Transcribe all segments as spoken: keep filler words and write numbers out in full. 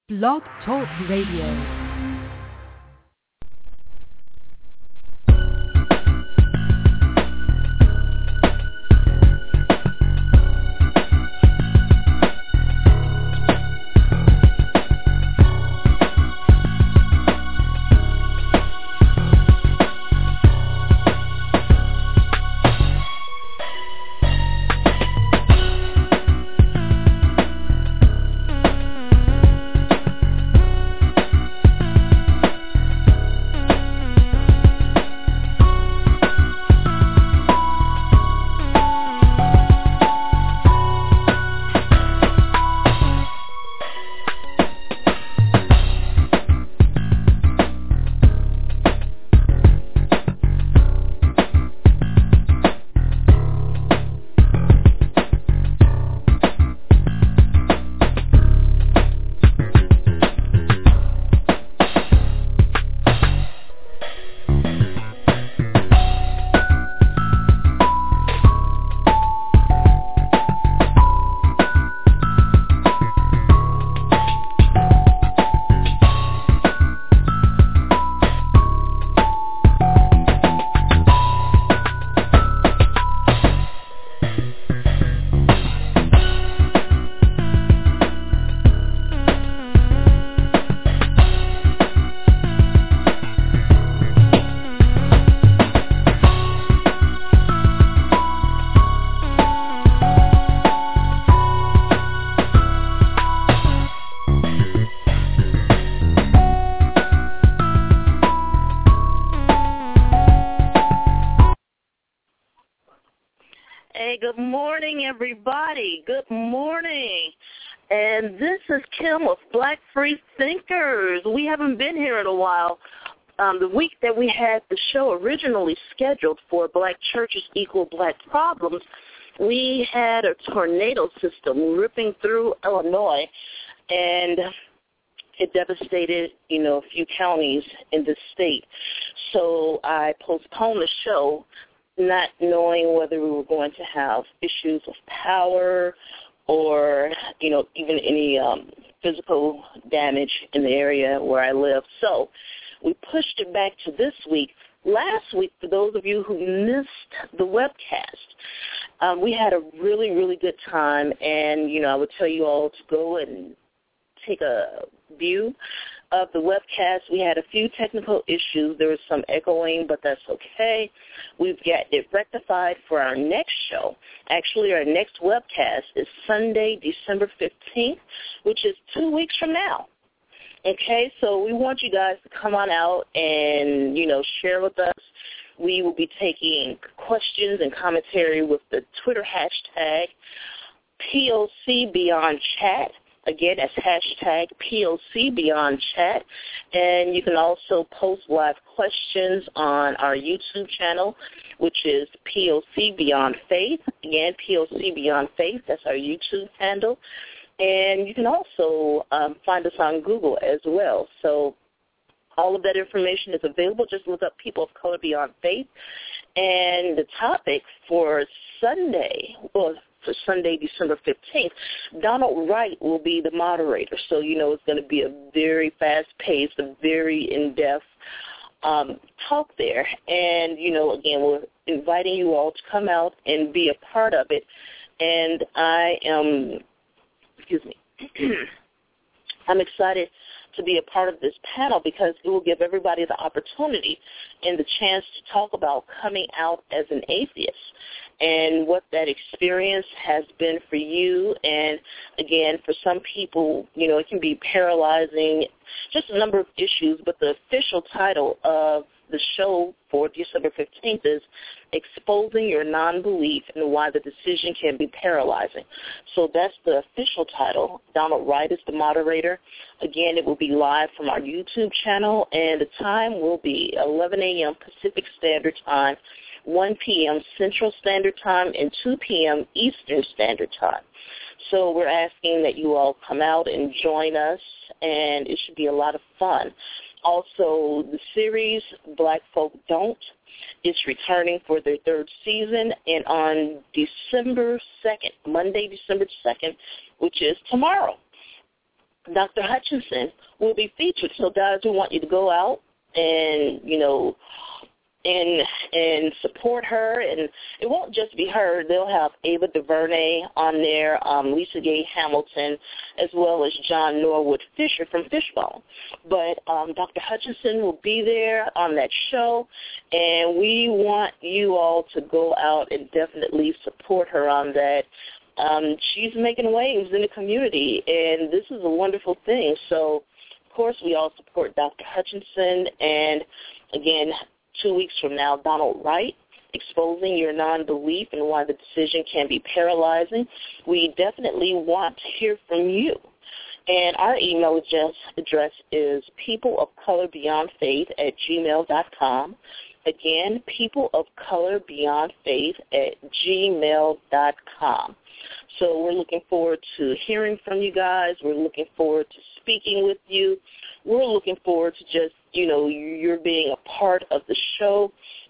Blog Talk Radio. Good morning, everybody. Good morning. And this is Kim of Black Free Thinkers. We haven't been here in a while. Um, the week that we had the show originally scheduled for Black Churches Equal Black Problems, we had a tornado system ripping through Illinois, and it devastated, you know, a few counties in the state. So I postponed the show, not knowing whether we were going to have issues of power or, you know, even any um, physical damage in the area where I live. So we pushed it back to this week. Last week, for those of you who missed the webcast, um, we had a really, really good time. And, you know, I would tell you all to go and take a view of the webcast. We had a few technical issues. There was some echoing, but that's okay. We've got it rectified for our next show. Actually, our next webcast is Sunday, December fifteenth, which is two weeks from now. Okay, so we want you guys to come on out and, you know, share with us. We will be taking questions and commentary with the Twitter hashtag P O C Beyond Chat. Again, that's hashtag P O C Beyond Chat. And you can also post live questions on our YouTube channel, which is P O C Beyond Faith. Again, P O C Beyond Faith. That's our YouTube handle. And you can also um, find us on Google as well. So all of that information is available. Just look up People of Color Beyond Faith. And the topic for Sunday, well, for Sunday, December fifteenth, Donald Wright will be the moderator. So, you know, it's going to be a very fast-paced, a very in-depth um, talk there. And, you know, again, we're inviting you all to come out and be a part of it. And I am, excuse me, I'm excited to be a part of this panel because it will give everybody the opportunity and the chance to talk about coming out as an atheist and what that experience has been for you. And, again, for some people, you know, it can be paralyzing, just a number of issues, but the official title of the show for December fifteenth is Exposing Your Non-Belief and Why the Decision Can Be Paralyzing. So that's the official title. Donald Wright is the moderator. Again, it will be live from our YouTube channel, and the time will be eleven a.m. Pacific Standard Time, one p.m. Central Standard Time, and two p.m. Eastern Standard Time. So we're asking that you all come out and join us, and it should be a lot of fun. Also, the series Black Folk Don't is returning for their third season, and on December second, Monday, December second, which is tomorrow, Doctor Hutchinson will be featured. So, guys, we want you to go out and, you know, and and support her. And it won't just be her. They'll have Ava DuVernay on there, um, Lisa Gay Hamilton, as well as John Norwood Fisher from Fishbone. But um, Doctor Hutchinson will be there on that show, and we want you all to go out and definitely support her on that. Um, she's making waves in the community, and this is a wonderful thing. So, of course, we all support Doctor Hutchinson, and, again, two weeks from now, Donald Wright, exposing your non-belief and why the decision can be paralyzing. We definitely want to hear from you. And our email address is peopleofcolorbeyondfaith at gmail dot com. Again, peopleofcolorbeyondfaith at gmail dot com. So we're looking forward to hearing from you guys. We're looking forward to speaking with you. We're looking forward to just, you know, you're being a part of the show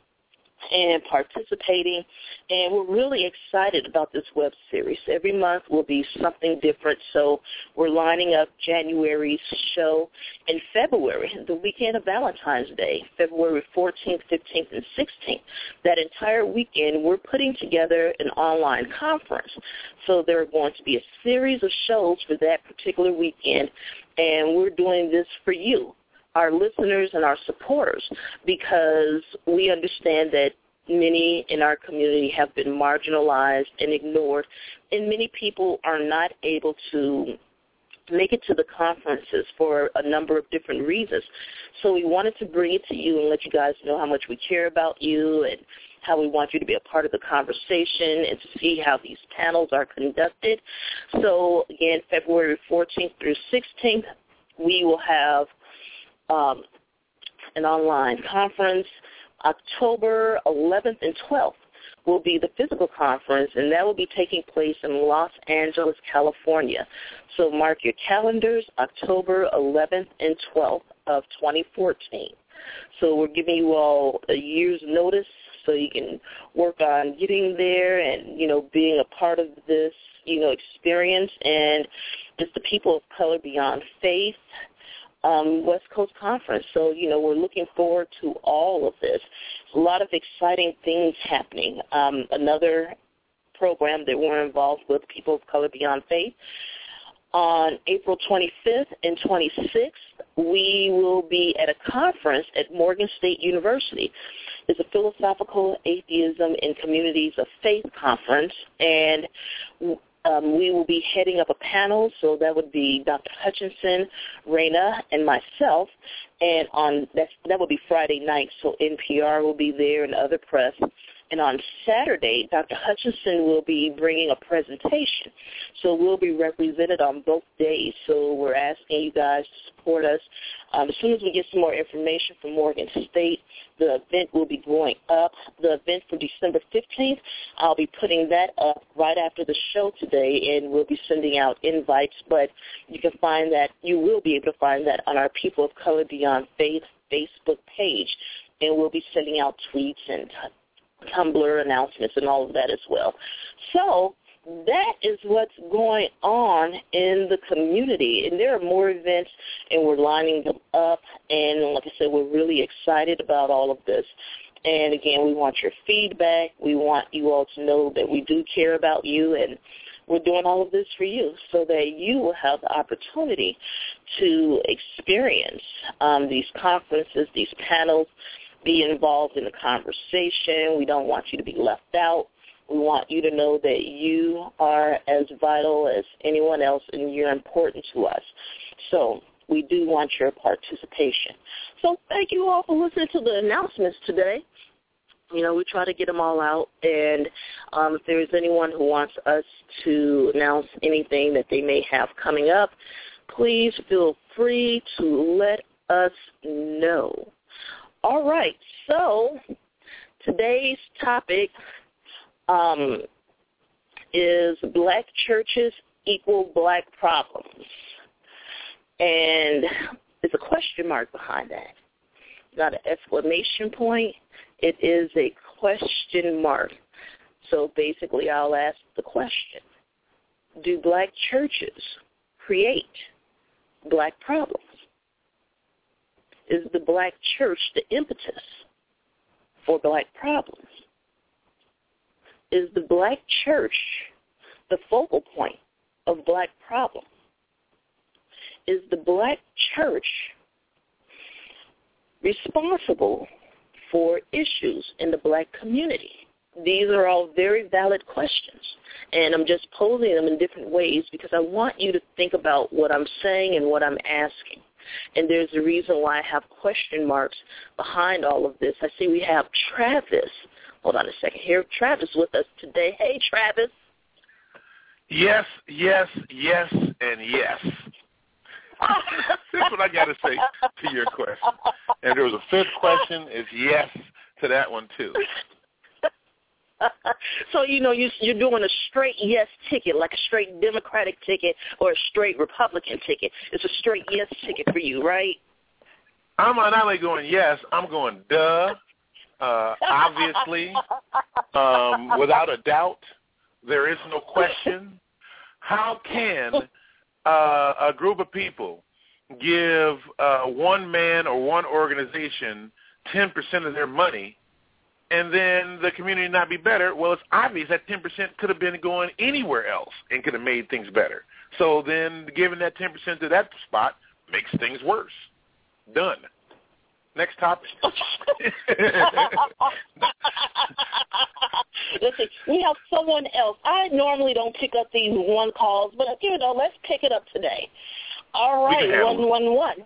and participating. And we're really excited about this web series. Every month will be something different. So we're lining up January's show in February, the weekend of Valentine's Day, February fourteenth, fifteenth, and sixteenth. That entire weekend, we're putting together an online conference. So there are going to be a series of shows for that particular weekend, and we're doing this for you, our listeners and our supporters, because we understand that many in our community have been marginalized and ignored, and many people are not able to make it to the conferences for a number of different reasons. So we wanted to bring it to you and let you guys know how much we care about you and how we want you to be a part of the conversation and to see how these panels are conducted. So, again, February fourteenth through sixteenth, we will have Um, an online conference. October eleventh and twelfth will be the physical conference, and that will be taking place in Los Angeles, California. So mark your calendars, October eleventh and twelfth of twenty fourteen. So we're giving you all a year's notice so you can work on getting there and, you know, being a part of this, you know, experience. And it's the People of Color Beyond Faith Um, West Coast Conference. So, you know, we're looking forward to all of this. A lot of exciting things happening. Um, another program that we're involved with, People of Color Beyond Faith, on April twenty-fifth and twenty-sixth, we will be at a conference at Morgan State University. It's a Philosophical Atheism in Communities of Faith conference, and Um, we will be heading up a panel, so that would be Doctor Hutchinson, Raina, and myself, and on that's, that will be Friday night, so N P R will be there and other press. And on Saturday, Doctor Hutchinson will be bringing a presentation, so we'll be represented on both days. So we're asking you guys to support us. Um, as soon as we get some more information from Morgan State, the event will be going up. The event for December fifteenth, I'll be putting that up right after the show today, and we'll be sending out invites. But you can find that, you will be able to find that on our People of Color Beyond Faith Facebook page, and we'll be sending out tweets and Tumblr announcements and all of that as well. So that is what's going on in the community. And there are more events, and we're lining them up. And like I said, we're really excited about all of this. And, again, we want your feedback. We want you all to know that we do care about you, and we're doing all of this for you so that you will have the opportunity to experience um, these conferences, these panels, be involved in the conversation. We don't want you to be left out. We want you to know that you are as vital as anyone else and you're important to us. So we do want your participation. So thank you all for listening to the announcements today. You know, we try to get them all out, and um, if there's anyone who wants us to announce anything that they may have coming up, please feel free to let us know. All right, so today's topic um, is black churches equal black problems. And there's a question mark behind that. Not an exclamation point. It is a question mark. So basically I'll ask the question, do black churches create black problems? Is the black church the impetus for black problems? Is the black church the focal point of black problems? Is the black church responsible for issues in the black community? These are all very valid questions, and I'm just posing them in different ways because I want you to think about what I'm saying and what I'm asking. And there's a reason why I have question marks behind all of this. I see we have Travis. Hold on a second here. Travis with us today. Hey, Travis. Yes, yes, yes, and yes. That's what I got to say to your question. And there was a fifth question, is yes to that one, too. So, you know, you, you're doing a straight yes ticket, like a straight Democratic ticket or a straight Republican ticket. It's a straight yes ticket for you, right? I'm not only going yes, I'm going duh, uh, obviously, um, without a doubt. There is no question. How can uh, a group of people give uh, one man or one organization ten percent of their money and then the community not be better? Well, it's obvious that ten percent could have been going anywhere else and could have made things better. So then giving that ten percent to that spot makes things worse. Done. Next topic. Listen, we have someone else. I normally don't pick up these one calls, but, you know, let's pick it up today. All right, one one one.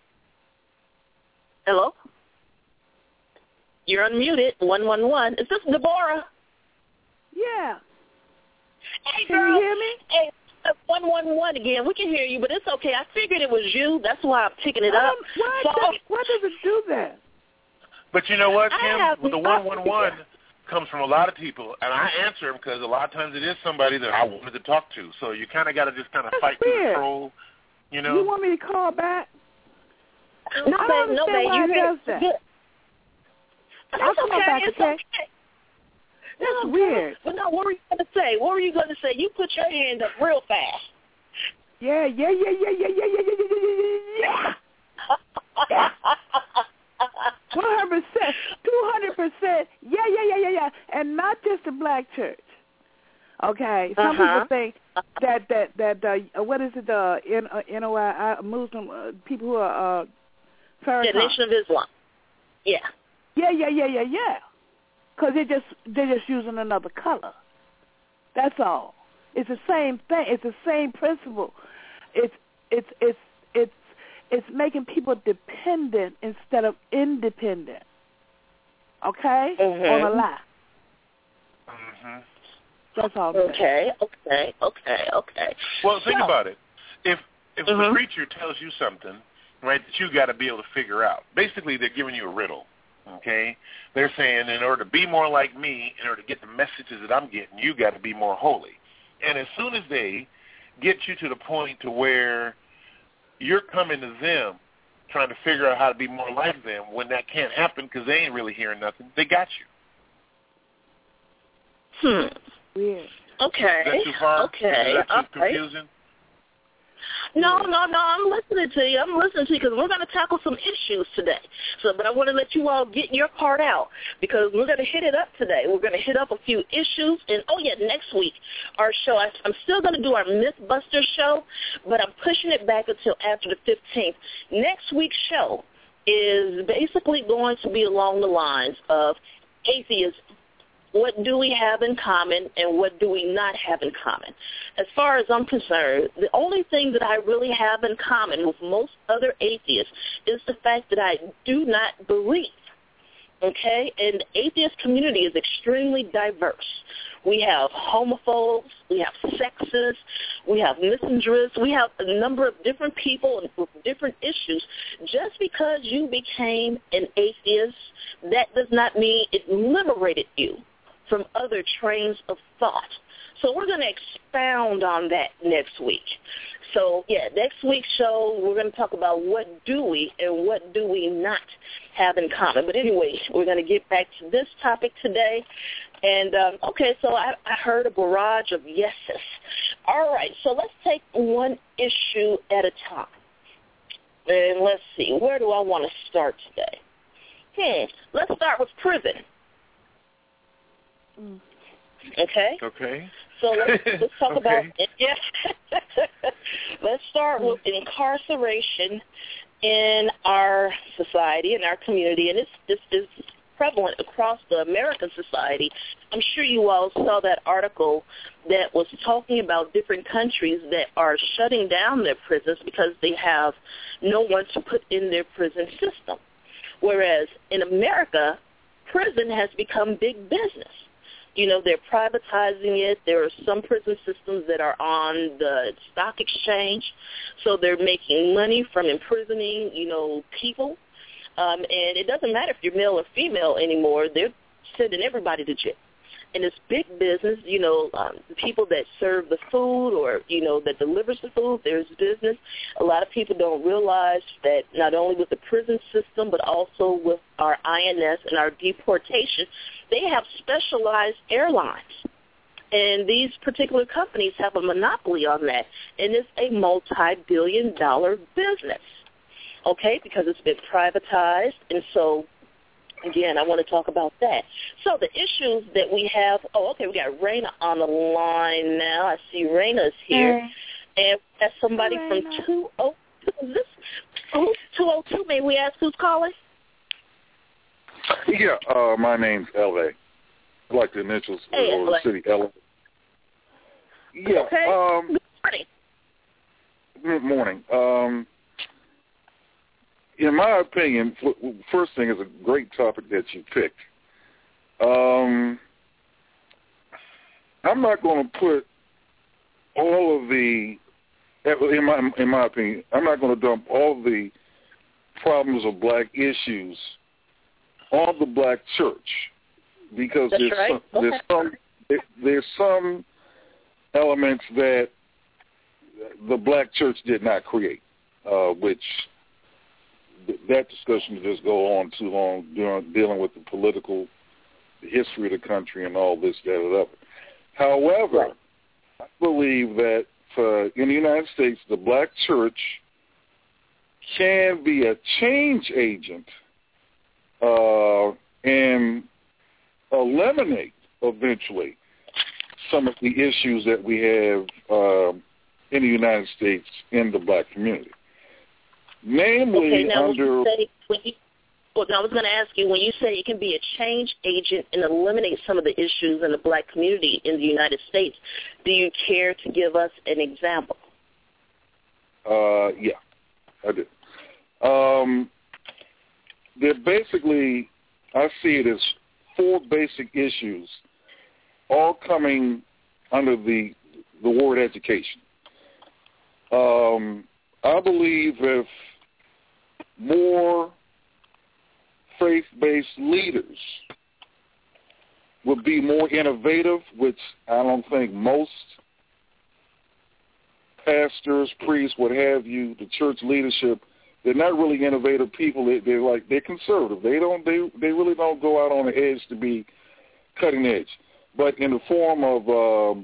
Hello? You're unmuted. one one one. Is this Deborah? Yeah. Hey, can girl. you hear me? Hey, one one one again. We can hear you, but it's okay. I figured it was you. That's why I'm picking it um, up. Why, so, does, why does it do that? But you know what, I Kim? have With the one one one comes from a lot of people, and I answer them because a lot of times it is somebody that I wanted to talk to. So you kind of got to just kind of fight through the troll, you know? You want me to call back? No, I babe, no, babe. Why You it does that. Good. I'll call okay, back, it's okay? okay. That's no, weird. But no, what were you going to say? What were you going to say? You put your hand up real fast. Yeah, yeah, yeah, yeah, yeah, yeah, yeah, yeah, yeah, yeah. one hundred percent, two hundred percent, yeah, yeah, yeah, yeah, yeah, and not just the black church. Okay, some uh-huh. people think that that that uh, what is it? The uh, N O I Muslim uh, people who are uh, the Nation of Islam. Yeah. Yeah, yeah, yeah, yeah, yeah. Because they just they're just using another color. That's all. It's the same thing. It's the same principle. It's it's it's it's it's making people dependent instead of independent. Okay, mm-hmm. on a lie. Mm-hmm. That's all. Okay, okay, okay, okay. Well, think so, about it. If if mm-hmm. the preacher tells you something, right, that you got to be able to figure out. Basically, they're giving you a riddle. Okay, they're saying in order to be more like me, in order to get the messages that I'm getting, you got to be more holy. And as soon as they get you to the point to where you're coming to them trying to figure out how to be more like them, when that can't happen because they ain't really hearing nothing, they got you. Hmm. Weird. Okay. Is that too far? Okay. Is that too okay. confusing? No, no, no. I'm listening to you. I'm listening to you because we're going to tackle some issues today. So, but I want to let you all get your part out because we're going to hit it up today. We're going to hit up a few issues. And, oh, yeah, next week, our show, I, I'm still going to do our Mythbusters show, but I'm pushing it back until after the fifteenth. Next week's show is basically going to be along the lines of atheism. What do we have in common and what do we not have in common? As far as I'm concerned, the only thing that I really have in common with most other atheists is the fact that I do not believe, okay? And the atheist community is extremely diverse. We have homophobes, we have sexists, we have misandrists, we have a number of different people with different issues. Just because you became an atheist, that does not mean it liberated you from other trains of thought. So we're going to expound on that next week. So, yeah, next week's show, we're going to talk about what do we and what do we not have in common. But anyway, we're going to get back to this topic today. And, um, okay, so I, I heard a barrage of yeses. All right, so let's take one issue at a time. And let's see, where do I want to start today? Hmm, let's start with prison. Mm. Okay? Okay. So let's, let's talk okay. about, yeah. Let's start with incarceration in our society, in our community, and it's, this is prevalent across the American society. I'm sure you all saw that article that was talking about different countries that are shutting down their prisons because they have no one to put in their prison system. Whereas in America, prison has become big business. You know, they're privatizing it. There are some prison systems that are on the stock exchange, so they're making money from imprisoning, you know, people. Um, and it doesn't matter if you're male or female anymore. They're sending everybody to jail. And it's big business, you know, um, the people that serve the food or, you know, that delivers the food, there's business. A lot of people don't realize that not only with the prison system, but also with our I N S and our deportation, they have specialized airlines. And these particular companies have a monopoly on that. And it's a multi-billion dollar business, okay, because it's been privatized. And so, again, I want to talk about that. So the issues that we have, oh, okay, we got Raina on the line now. I see Raina's here. Hey. And that's somebody Hey, from two oh two. Is this who's two oh two? May we ask who's calling? Yeah, uh, my name's L A. I like the initials hey, of the city, L A. Yeah, okay. um, good morning. Good morning. Um, in my opinion, first thing is a great topic that you picked. Um, I'm not going to put all of the, in my in my opinion, I'm not going to dump all of the problems of black issues on the black church because That's there's right. some, okay. there's some there's some elements that the black church did not create, uh, which that discussion would just go on too long during, dealing with the political the history of the country and all this, that, and other. However, right. I believe that uh, in the United States, the black church can be a change agent uh, and eliminate eventually some of the issues that we have uh, in the United States in the black community. Namely, okay, now under... When you say, when you, well, I was going to ask you, when you say it can be a change agent and eliminate some of the issues in the black community in the United States, do you care to give us an example? Uh, yeah, I do. Um, they're basically, I see it as four basic issues, all coming under the the word education. Um, I believe if more faith-based leaders would be more innovative, which I don't think most pastors, priests, what have you, the church leadership, they're not really innovative people. They, they're like they're conservative. They don't. They they really don't go out on the edge to be cutting edge, but in the form of um,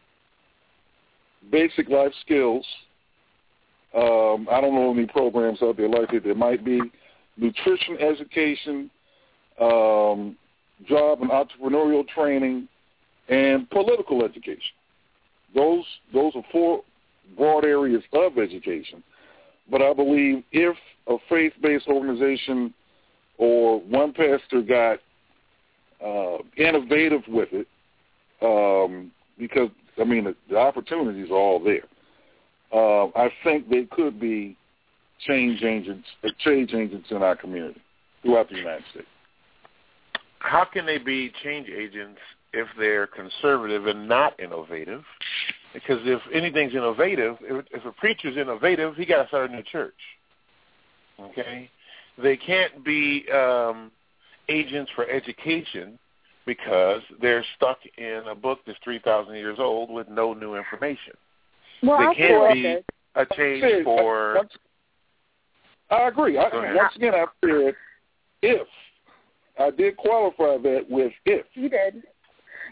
basic life skills. Um, I don't know any programs out there like it. There might be nutrition education, um, job and entrepreneurial training, and political education. Those those are four broad areas of education. But I believe if a faith-based organization or one pastor got uh, innovative with it, um, because, I mean, the, the opportunities are all there. Uh, I think they could be change agents, change agents in our community throughout the United States. How can they be change agents if they're conservative and not innovative? Because if anything's innovative, if, if a preacher's innovative, he got to start a new church. Okay, they can't be um, agents for education because they're stuck in a book that's three thousand years old with no new information. Well, they I can't be a change for. Once, I agree. I, once again, I said if. I did qualify that with if. You did.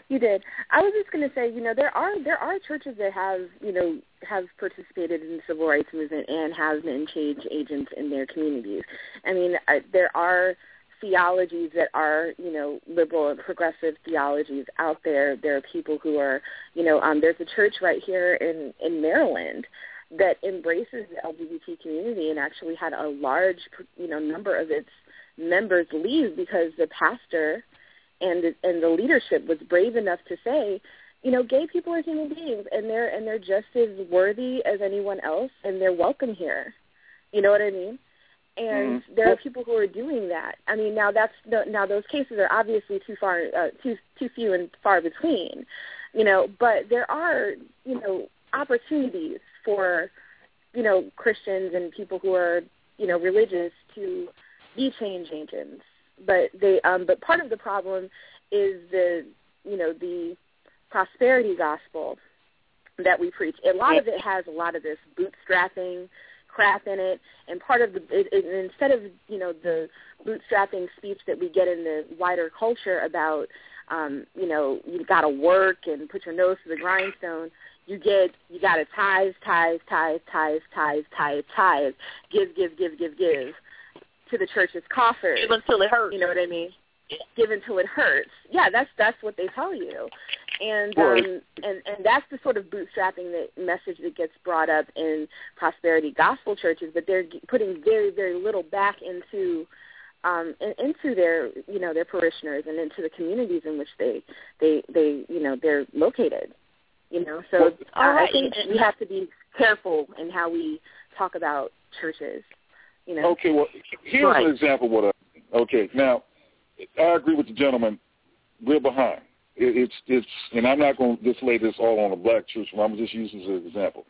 You did. I was just going to say, you know, there are there are churches that have, you know, have participated in the civil rights movement and have been change agents in their communities. I mean, uh, there are theologies that are, you know, liberal and progressive theologies out there. There are people who are, you know, um, there's a church right here in, in Maryland that embraces the L G B T community and actually had a large, you know, number of its members leave because the pastor and the, and the leadership was brave enough to say, you know, gay people are human beings and they're and they're just as worthy as anyone else and they're welcome here. You know what I mean? And mm-hmm. there are people who are doing that. I mean, now that's now those cases are obviously too far, uh, too too few and far between, you know. But there are, you know, opportunities for, you know, Christians and people who are, you know, religious to be change agents. But they, um, but part of the problem is the, you know, the prosperity gospel that we preach. A lot of it has a lot of this bootstrapping crap in it, and part of the it, it, instead of, you know, the bootstrapping speech that we get in the wider culture about, um, you know, you got to work and put your nose to the grindstone. You get you got to tithe, tithe, tithe, tithe, tithe, tithe, tithe, give, give, give, give, give to the church's coffers. Give until it hurts. You know what I mean? Give until it hurts. Yeah, that's that's what they tell you. And um, and and that's the sort of bootstrapping that message that gets brought up in prosperity gospel churches, but they're putting very very little back into um, in, into their you know their parishioners and into the communities in which they they they you know they're located. You know, so well, uh, right. I think we have to be careful in how we talk about churches. You know. Okay, well, here's right. an example of what I. Okay, now I agree with the gentleman. We're behind. It's it's, and I'm not going to just lay this all on a black church. I'm going to just use this as an example.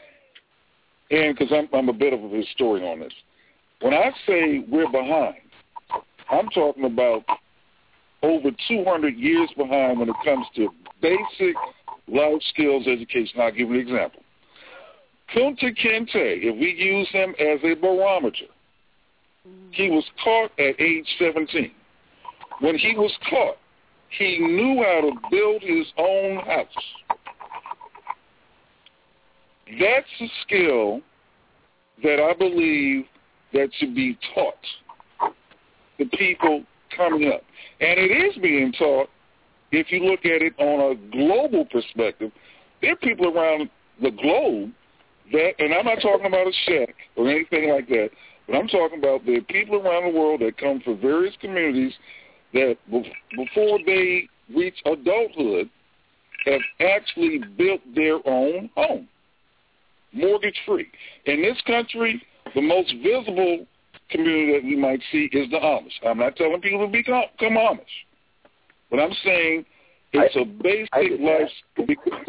And because I'm I'm a bit of a historian on this, when I say we're behind, I'm talking about over two hundred years behind when it comes to basic life skills education. I'll give you an example. Kunta Kinte, if we use him as a barometer, he was caught at age seventeen. When he was caught, he knew how to build his own house. That's a skill that I believe that should be taught to people coming up. And it is being taught if you look at it on a global perspective. There are people around the globe that, and I'm not talking about a shack or anything like that, but I'm talking about there are people around the world that come from various communities that before they reach adulthood have actually built their own home, mortgage-free. In this country, the most visible community that we might see is the Amish. I'm not telling people to become, become Amish, but I'm saying it's I, a basic life.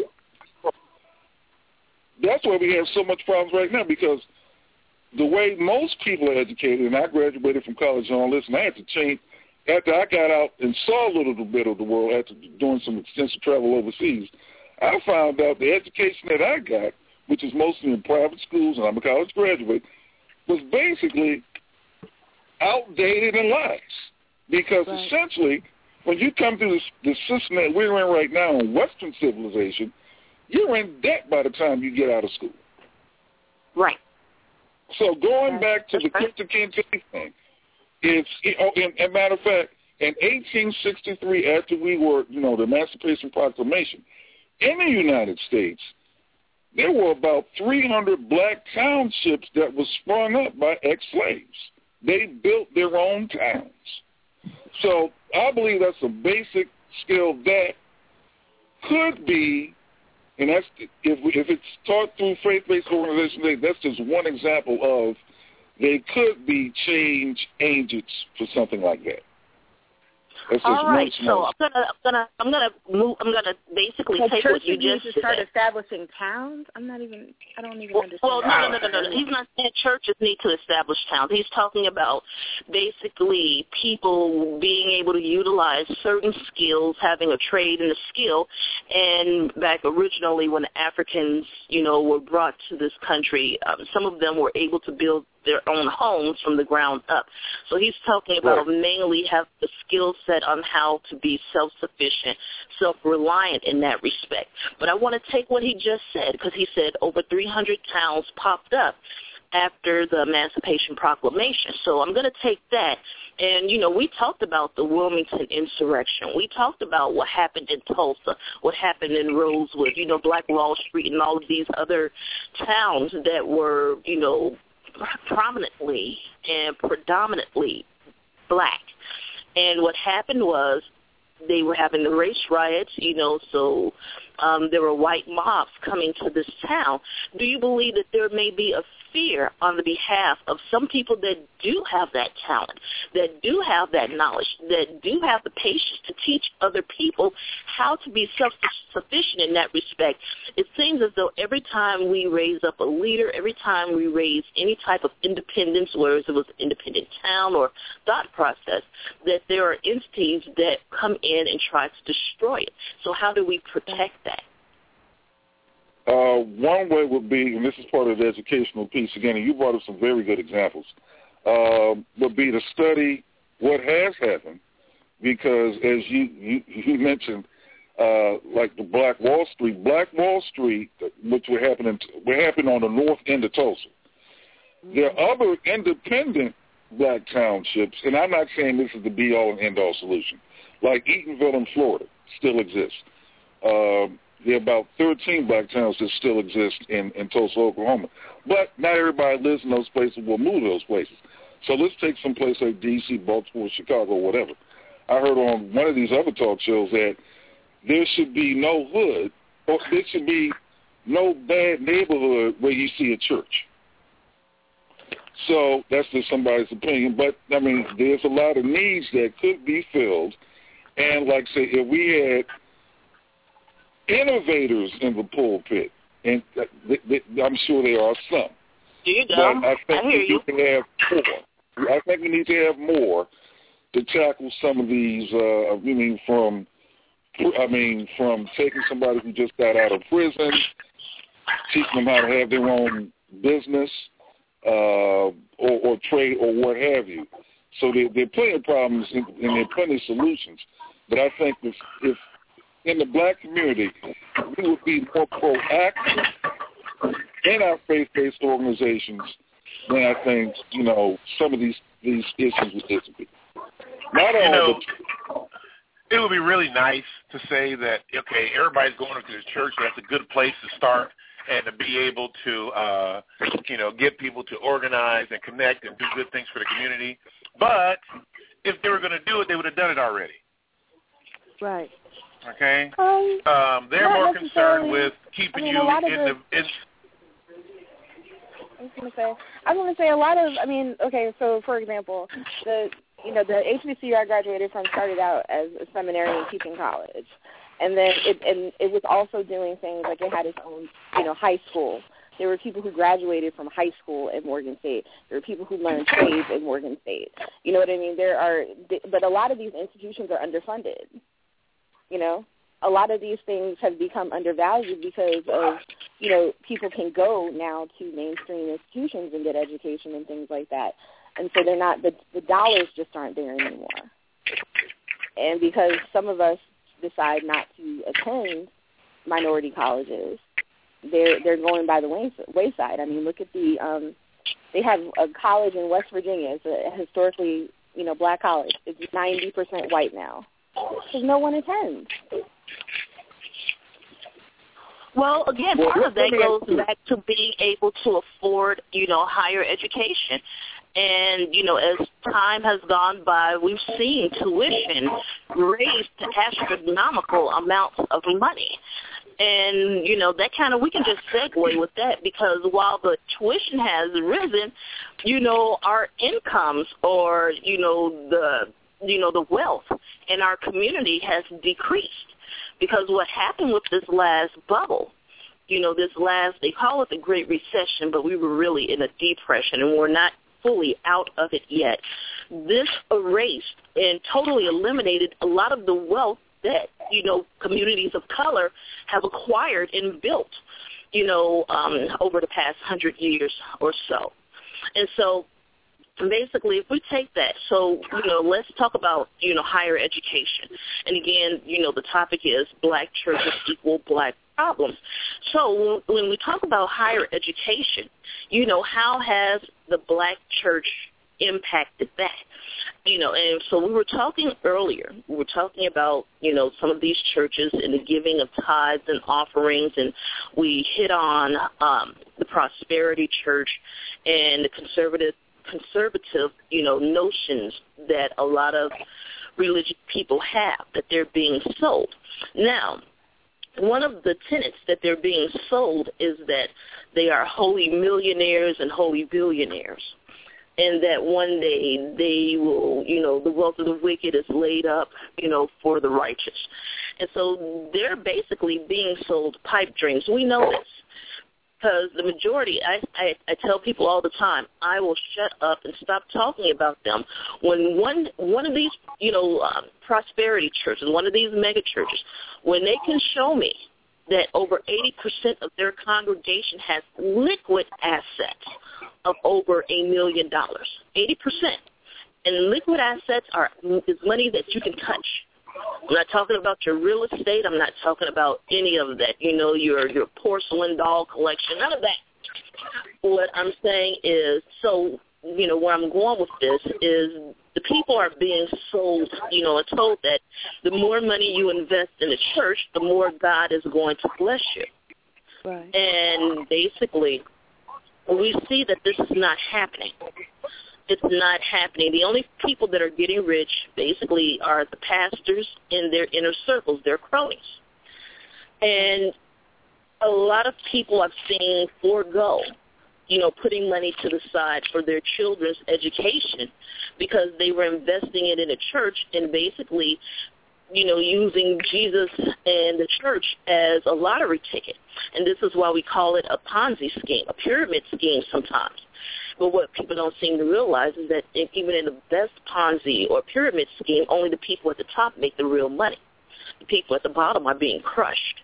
That's why we have so much problems right now, because the way most people are educated, and I graduated from college on this, and I had to change. After I got out and saw a little bit of the world after doing some extensive travel overseas, I found out the education that I got, which is mostly in private schools, and I'm a college graduate, was basically outdated and lies. Because right. essentially, when you come through this, this system that we're in right now in Western civilization, you're in debt by the time you get out of school. Right. So going back to the Kunta Kinte thing, it's, oh, and, and matter of fact, in eighteen sixty-three, after we were, you know, the Emancipation Proclamation, in the United States, there were about three hundred black townships that were sprung up by ex-slaves. They built their own towns. So I believe that's a basic skill that could be, and that's if if it's taught through faith-based organizations, that's just one example of they could be change agents for something like that. That's just All right, one so I'm gonna, I'm gonna, I'm gonna move. I'm gonna basically well, take what you just to said. start establishing towns. I'm not even. I don't even well, understand. Well, no, no, no, no, no. He's not saying churches need to establish towns. He's talking about basically people being able to utilize certain skills, having a trade and a skill. And back originally, when the Africans, you know, were brought to this country, um, some of them were able to build their own homes from the ground up. So he's talking about right. mainly have the skill set on how to be self-sufficient, self-reliant in that respect. But I want to take what he just said, because he said over three hundred towns popped up after the Emancipation Proclamation. So I'm going to take that. And, you know, we talked about the Wilmington insurrection. We talked about what happened in Tulsa, what happened in Rosewood, you know, Black Wall Street and all of these other towns that were, you know, prominently and predominantly black. And what happened was they were having the race riots, you know, so um, there were white mobs coming to this town. Do you believe that there may be a fear on the behalf of some people that do have that talent, that do have that knowledge, that do have the patience to teach other people how to be self-sufficient in that respect? It seems as though every time we raise up a leader, every time we raise any type of independence, whether it was an independent town or thought process, that there are entities that come in and try to destroy it. So how do we protect that? Uh, one way would be, and this is part of the educational piece again, and you brought up some very good examples, uh, would be to study what has happened, because as you, you, you mentioned, uh, like the Black Wall Street, Black Wall Street, which would happen, in, would happen on the north end of Tulsa. There are other independent black townships, and I'm not saying this is the be-all and end-all solution, like Eatonville in Florida still exists. Um, There are about thirteen black towns that still exist in, in Tulsa, Oklahoma. But not everybody lives in those places will move to those places. So let's take some place like D C, Baltimore, Chicago, whatever. I heard on one of these other talk shows that there should be no hood, or there should be no bad neighborhood where you see a church. So that's just somebody's opinion. But, I mean, there's a lot of needs that could be filled. And, like, say, if we had innovators in the pulpit, and th- th- I'm sure there are some. Do you know? But I think I hear we you. need to have more. I think we need to have more to tackle some of these. Uh, I mean, from I mean, from taking somebody who just got out of prison, teaching them how to have their own business uh, or, or trade or what have you. So there, there are plenty of problems and, and there are plenty of solutions. But I think if, if in the black community, we would be more proactive in our faith-based organizations than I think, you know, some of these, these issues would dissipate. Not all, you know, but it would be really nice to say that, okay, everybody's going to the church, so that's a good place to start, and to be able to, uh, you know, get people to organize and connect and do good things for the community. But if they were going to do it, they would have done it already. Right. Okay? Um, Um, they're more concerned with keeping I mean, you a lot of in the, the... In, I was going to say, I was going to say a lot of, I mean, okay, so for example, the, you know, the H B C U I graduated from started out as a seminary and teaching college. And then it, and it was also doing things like it had its own, you know, high school. There were people who graduated from high school at Morgan State. There were people who learned trades at Morgan State. You know what I mean? There are, but a lot of these institutions are underfunded. You know, a lot of these things have become undervalued because of, you know, people can go now to mainstream institutions and get education and things like that. And so they're not, the, the dollars just aren't there anymore. And because some of us decide not to attend minority colleges, they're they're going by the wayside. I mean, look at the, um, they have a college in West Virginia. It's a historically, you know, black college. It's ninety percent white now. Because no one attends. Well, again, part of that goes back to being able to afford, you know, higher education. And, you know, as time has gone by, we've seen tuition raised to astronomical amounts of money. And, you know, that kind of, we can just segue with that because while the tuition has risen, you know, our incomes or, you know, the, you know, the wealth in our community has decreased. Because what happened with this last bubble, you know, this last, they call it the Great Recession, but we were really in a depression and we're not fully out of it yet. This erased and totally eliminated a lot of the wealth that, you know, communities of color have acquired and built, you know, um, over the past hundred years or so. And so basically, if we take that, so, you know, let's talk about, you know, higher education. And again, you know, the topic is black churches equal black problems. So when we talk about higher education, you know, how has the black church impacted that? You know, and so we were talking earlier, we were talking about, you know, some of these churches and the giving of tithes and offerings, and we hit on um, the prosperity church and the conservative conservative, you know, notions that a lot of religious people have, that they're being sold. Now, one of the tenets that they're being sold is that they are holy millionaires and holy billionaires, and that one day they will, you know, the wealth of the wicked is laid up, you know, for the righteous. And so they're basically being sold pipe dreams. We know this. Because the majority, I, I, I tell people all the time, I will shut up and stop talking about them. When one one of these, you know, um, prosperity churches, one of these mega churches, when they can show me that over eighty percent of their congregation has liquid assets of over a million dollars, eighty percent. And liquid assets are is money that you can touch. I'm not talking about your real estate. I'm not talking about any of that, you know, your your porcelain doll collection, none of that. What I'm saying is, so, you know, where I'm going with this is the people are being sold, you know, and told that the more money you invest in the church, the more God is going to bless you. Right. And basically, we see that this is not happening. It's not happening. The only people that are getting rich basically are the pastors in their inner circles, their cronies. And a lot of people I've seen forego, you know, putting money to the side for their children's education because they were investing it in a church and basically, you know, using Jesus and the church as a lottery ticket. And this is why we call it a Ponzi scheme, a pyramid scheme sometimes. But what people don't seem to realize is that even in the best Ponzi or pyramid scheme, only the people at the top make the real money. The people at the bottom are being crushed,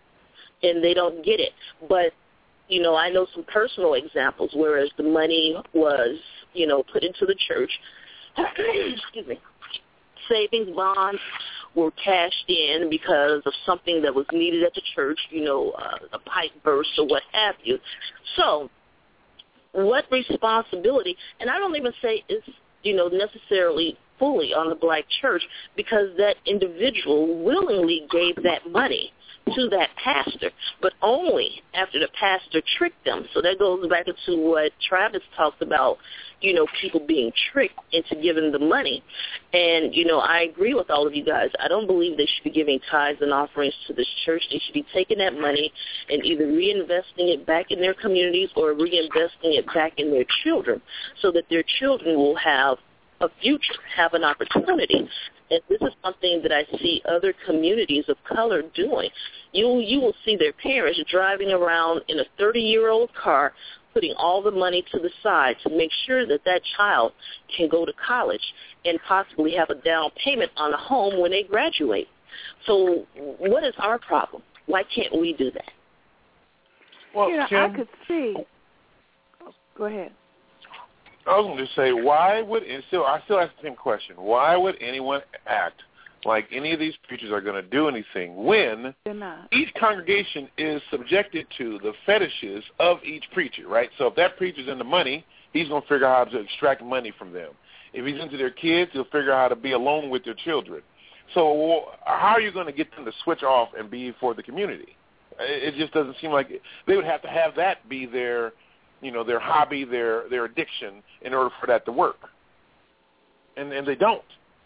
and they don't get it. But, you know, I know some personal examples, whereas the money was, you know, put into the church. Excuse me. Savings bonds were cashed in because of something that was needed at the church, you know, uh, a pipe burst or what have you. So what responsibility, and I don't even say it's, you know, necessarily fully on the black church, because that individual willingly gave that money to that pastor, but only after the pastor tricked them. So that goes back into what Travis talked about, you know, people being tricked into giving the money. And, you know, I agree with all of you guys. I don't believe they should be giving tithes and offerings to this church. They should be taking that money and either reinvesting it back in their communities or reinvesting it back in their children so that their children will have a future, have an opportunity. And this is something that I see other communities of color doing. You you will see their parents driving around in a thirty-year-old car, putting all the money to the side to make sure that that child can go to college and possibly have a down payment on a home when they graduate. So what is our problem? Why can't we do that? Well, you know, Kim, I could see. Oh, go ahead. I was going to say, why would, and still, I still ask the same question, why would anyone act like any of these preachers are going to do anything when each congregation is subjected to the fetishes of each preacher, right? So if that preacher's into money, he's going to figure out how to extract money from them. If he's into their kids, he'll figure out how to be alone with their children. So how are you going to get them to switch off and be for the community? It just doesn't seem like it. They would have to have that be their, you know, their hobby, their their addiction, in order for that to work. And and they don't.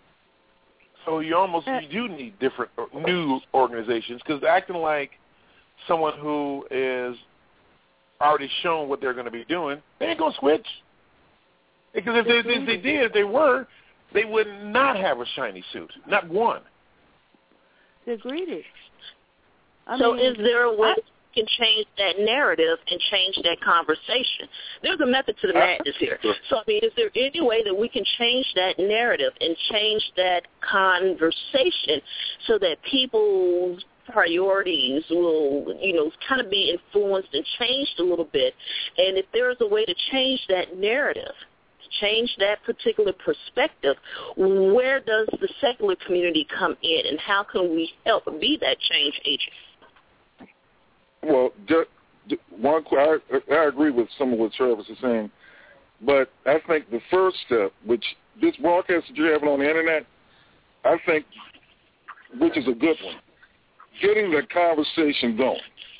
So you almost you do need different new organizations, because acting like someone who is already shown what they're going to be doing, they ain't going to switch. Because if they, if they did, if they were, they would not have a shiny suit, not one. They're greedy. I so mean, is there a way I, you can change that narrative and change that conversation? There's a method to the madness here. So, I mean, is there any way that we can change that narrative and change that conversation so that people priorities will, you know, kind of be influenced and changed a little bit. And if there is a way to change that narrative, change that particular perspective, where does the secular community come in, and how can we help be that change agent? Well, just, one, I, I agree with some of what Travis is saying, but I think the first step, which this broadcast that you're having on the Internet, I think, which is a good one, getting the conversation going.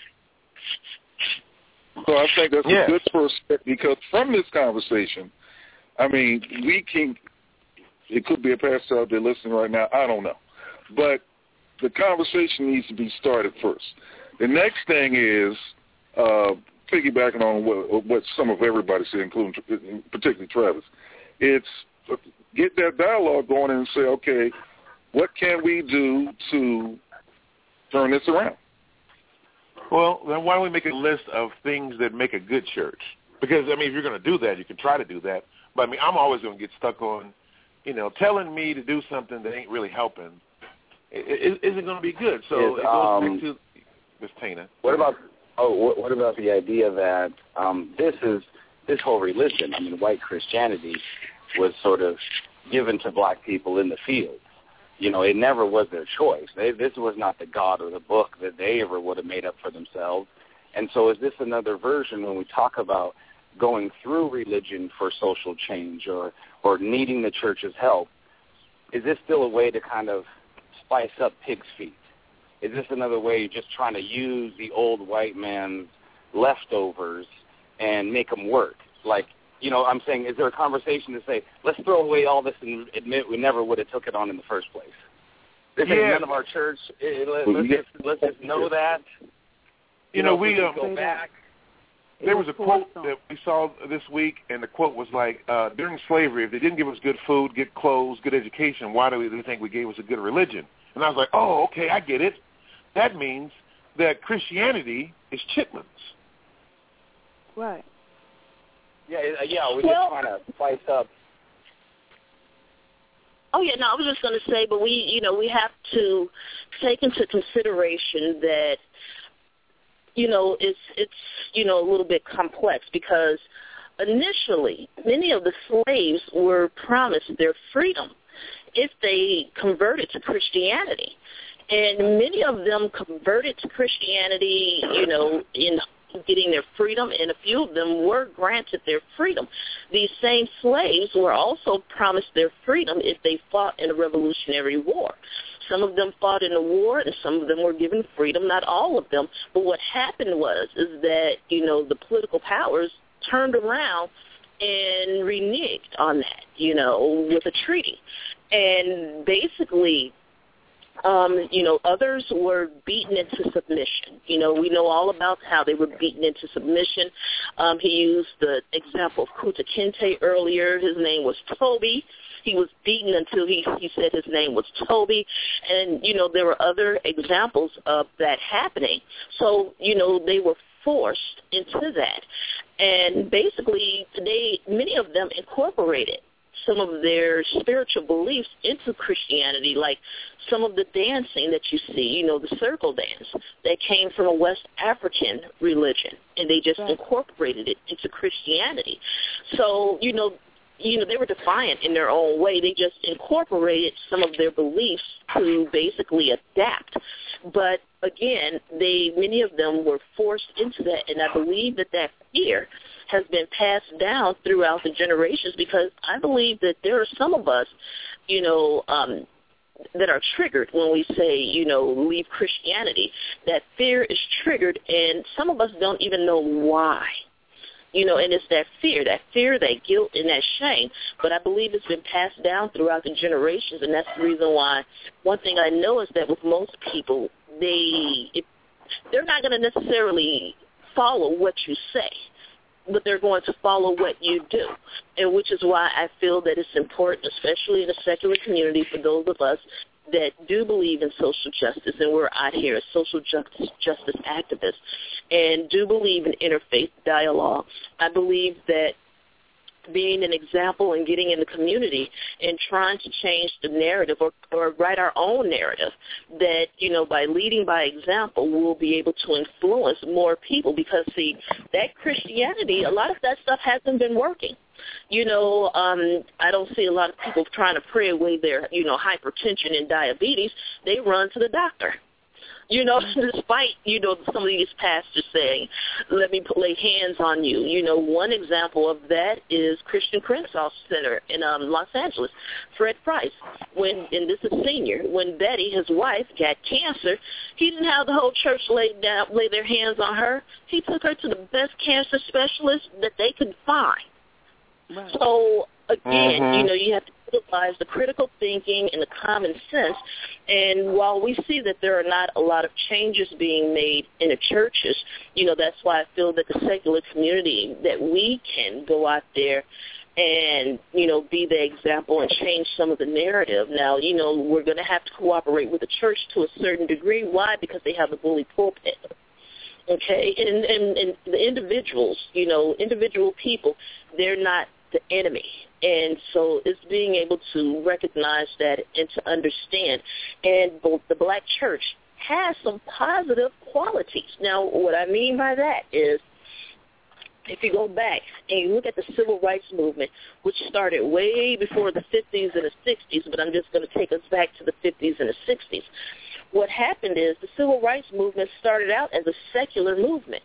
So I think that's yeah. a good first step, because from this conversation, I mean, we can, it could be a pastor out there listening right now, I don't know. But the conversation needs to be started first. The next thing is, uh, piggybacking on what, what some of everybody said, including particularly Travis, it's get that dialogue going and say, okay, what can we do to turn this around? Well, then why don't we make a list of things that make a good church? Because, I mean, if you're going to do that, you can try to do that. But, I mean, I'm always going to get stuck on, you know, telling me to do something that ain't really helping it, it isn't going to be good. So is, it goes um, back to Miz Tina. What about, oh, what, what about the idea that um, this is, this whole religion, I mean, white Christianity was sort of given to black people in the field. You know, it never was their choice. They, this was not the God or the book that they ever would have made up for themselves. And so is this another version when we talk about going through religion for social change or, or needing the church's help? Is this still a way to kind of spice up pig's feet? Is this another way you're just trying to use the old white man's leftovers and make them work? Like, you know, I'm saying, is there a conversation to say, let's throw away all this and admit we never would have took it on in the first place? This yeah. ain't none of our church. Let, let's, just, let's just know that. You, you know, know, we so um, go back. There was a quote that we saw this week, and the quote was like, uh, during slavery, if they didn't give us good food, good clothes, good education, why do we think we gave us a good religion? And I was like, oh, okay, I get it. That means that Christianity is chitlins. Right. Yeah, yeah, we're well, just trying to spice up. Oh, yeah, no, I was just going to say, but we, you know, we have to take into consideration that, you know, it's, it's you know, a little bit complex because initially many of the slaves were promised their freedom if they converted to Christianity. And many of them converted to Christianity, you know, in getting their freedom, and a few of them were granted their freedom. These same slaves were also promised their freedom if they fought in a Revolutionary War. Some of them fought in the war, and some of them were given freedom, not all of them. But what happened was is that, you know, the political powers turned around and reneged on that, you know, with a treaty. And basically, Um, you know, others were beaten into submission. You know, we know all about how they were beaten into submission. Um, he used the example of Kunta Kinte earlier. His name was Toby. He was beaten until he, he said his name was Toby. And, you know, there were other examples of that happening. So, you know, they were forced into that. And basically, they, many of them incorporated some of their spiritual beliefs into Christianity, like some of the dancing that you see, you know, the circle dance that came from a West African religion, and they just right. incorporated it into Christianity. So, you know, you know, they were defiant in their own way. They just incorporated some of their beliefs to basically adapt. But again, they many of them were forced into that, and I believe that that fear has been passed down throughout the generations, because I believe that there are some of us, you know, um, that are triggered when we say, you know, leave Christianity. That fear is triggered, and some of us don't even know why. You know, and it's that fear, that fear, that guilt, and that shame. But I believe it's been passed down throughout the generations, and that's the reason why one thing I know is that with most people, they, it, they're not going to necessarily follow what you say, but they're going to follow what you do, and which is why I feel that it's important, especially in the secular community, for those of us that do believe in social justice, and we're out here as social justice, justice activists, and do believe in interfaith dialogue. I believe that being an example and getting in the community and trying to change the narrative or, or write our own narrative that, you know, by leading by example, we'll be able to influence more people because, see, that Christianity, a lot of that stuff hasn't been working. You know, um, I don't see a lot of people trying to pray away their, you know, hypertension and diabetes. They run to the doctor. You know, despite, you know, some of these pastors saying, let me put, lay hands on you. You know, one example of that is Christian Crenshaw Center in um, Los Angeles. Fred Price, when, and this is senior, when Betty, his wife, got cancer, he didn't have the whole church lay down, lay their hands on her. He took her to the best cancer specialist that they could find. Right. So, again, mm-hmm. you know, you have to utilize the critical thinking and the common sense. And while we see that there are not a lot of changes being made in the churches, you know, that's why I feel that the secular community, that we can go out there and, you know, be the example and change some of the narrative. Now, you know, we're going to have to cooperate with the church to a certain degree. Why? Because they have the bully pulpit. Okay, and, and, and the individuals, you know, individual people, they're not the enemy. And so it's being able to recognize that and to understand. And both the black church has some positive qualities. Now, what I mean by that is if you go back and you look at the civil rights movement, which started way before the fifties and the sixties, but I'm just going to take us back to the fifties and the sixties. What happened is the civil rights movement started out as a secular movement,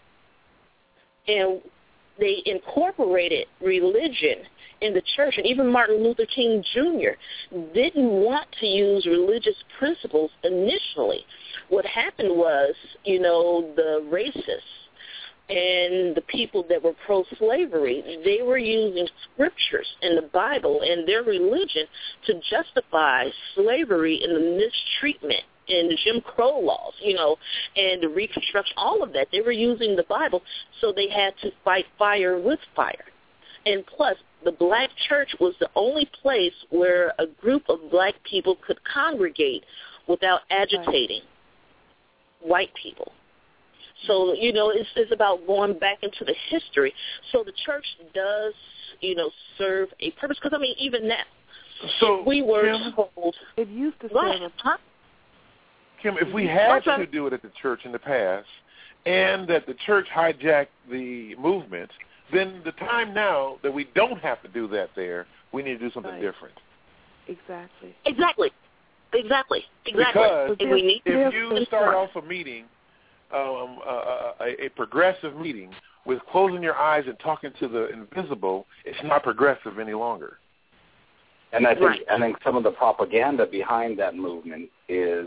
and they incorporated religion in the church, and even Martin Luther King Junior didn't want to use religious principles initially. What happened was, you know, the racists and the people that were pro-slavery, they were using scriptures in the Bible and their religion to justify slavery and the mistreatment and the Jim Crow laws, you know, and the Reconstruction, all of that. They were using the Bible, so they had to fight fire with fire. And plus, the black church was the only place where a group of black people could congregate without agitating right. white people. So, you know, it's, it's about going back into the history. So the church does, you know, serve a purpose. Because, I mean, even now, so, we were Kim, told. It used to right, serve a huh? Kim, if we had to do it at the church in the past and that the church hijacked the movement, then the time now that we don't have to do that there, we need to do something right. different. Exactly. Exactly. Exactly. Exactly. Because if, we need if you start off a meeting, um, uh, a, a progressive meeting, with closing your eyes and talking to the invisible, it's not progressive any longer. And I think right. I think some of the propaganda behind that movement is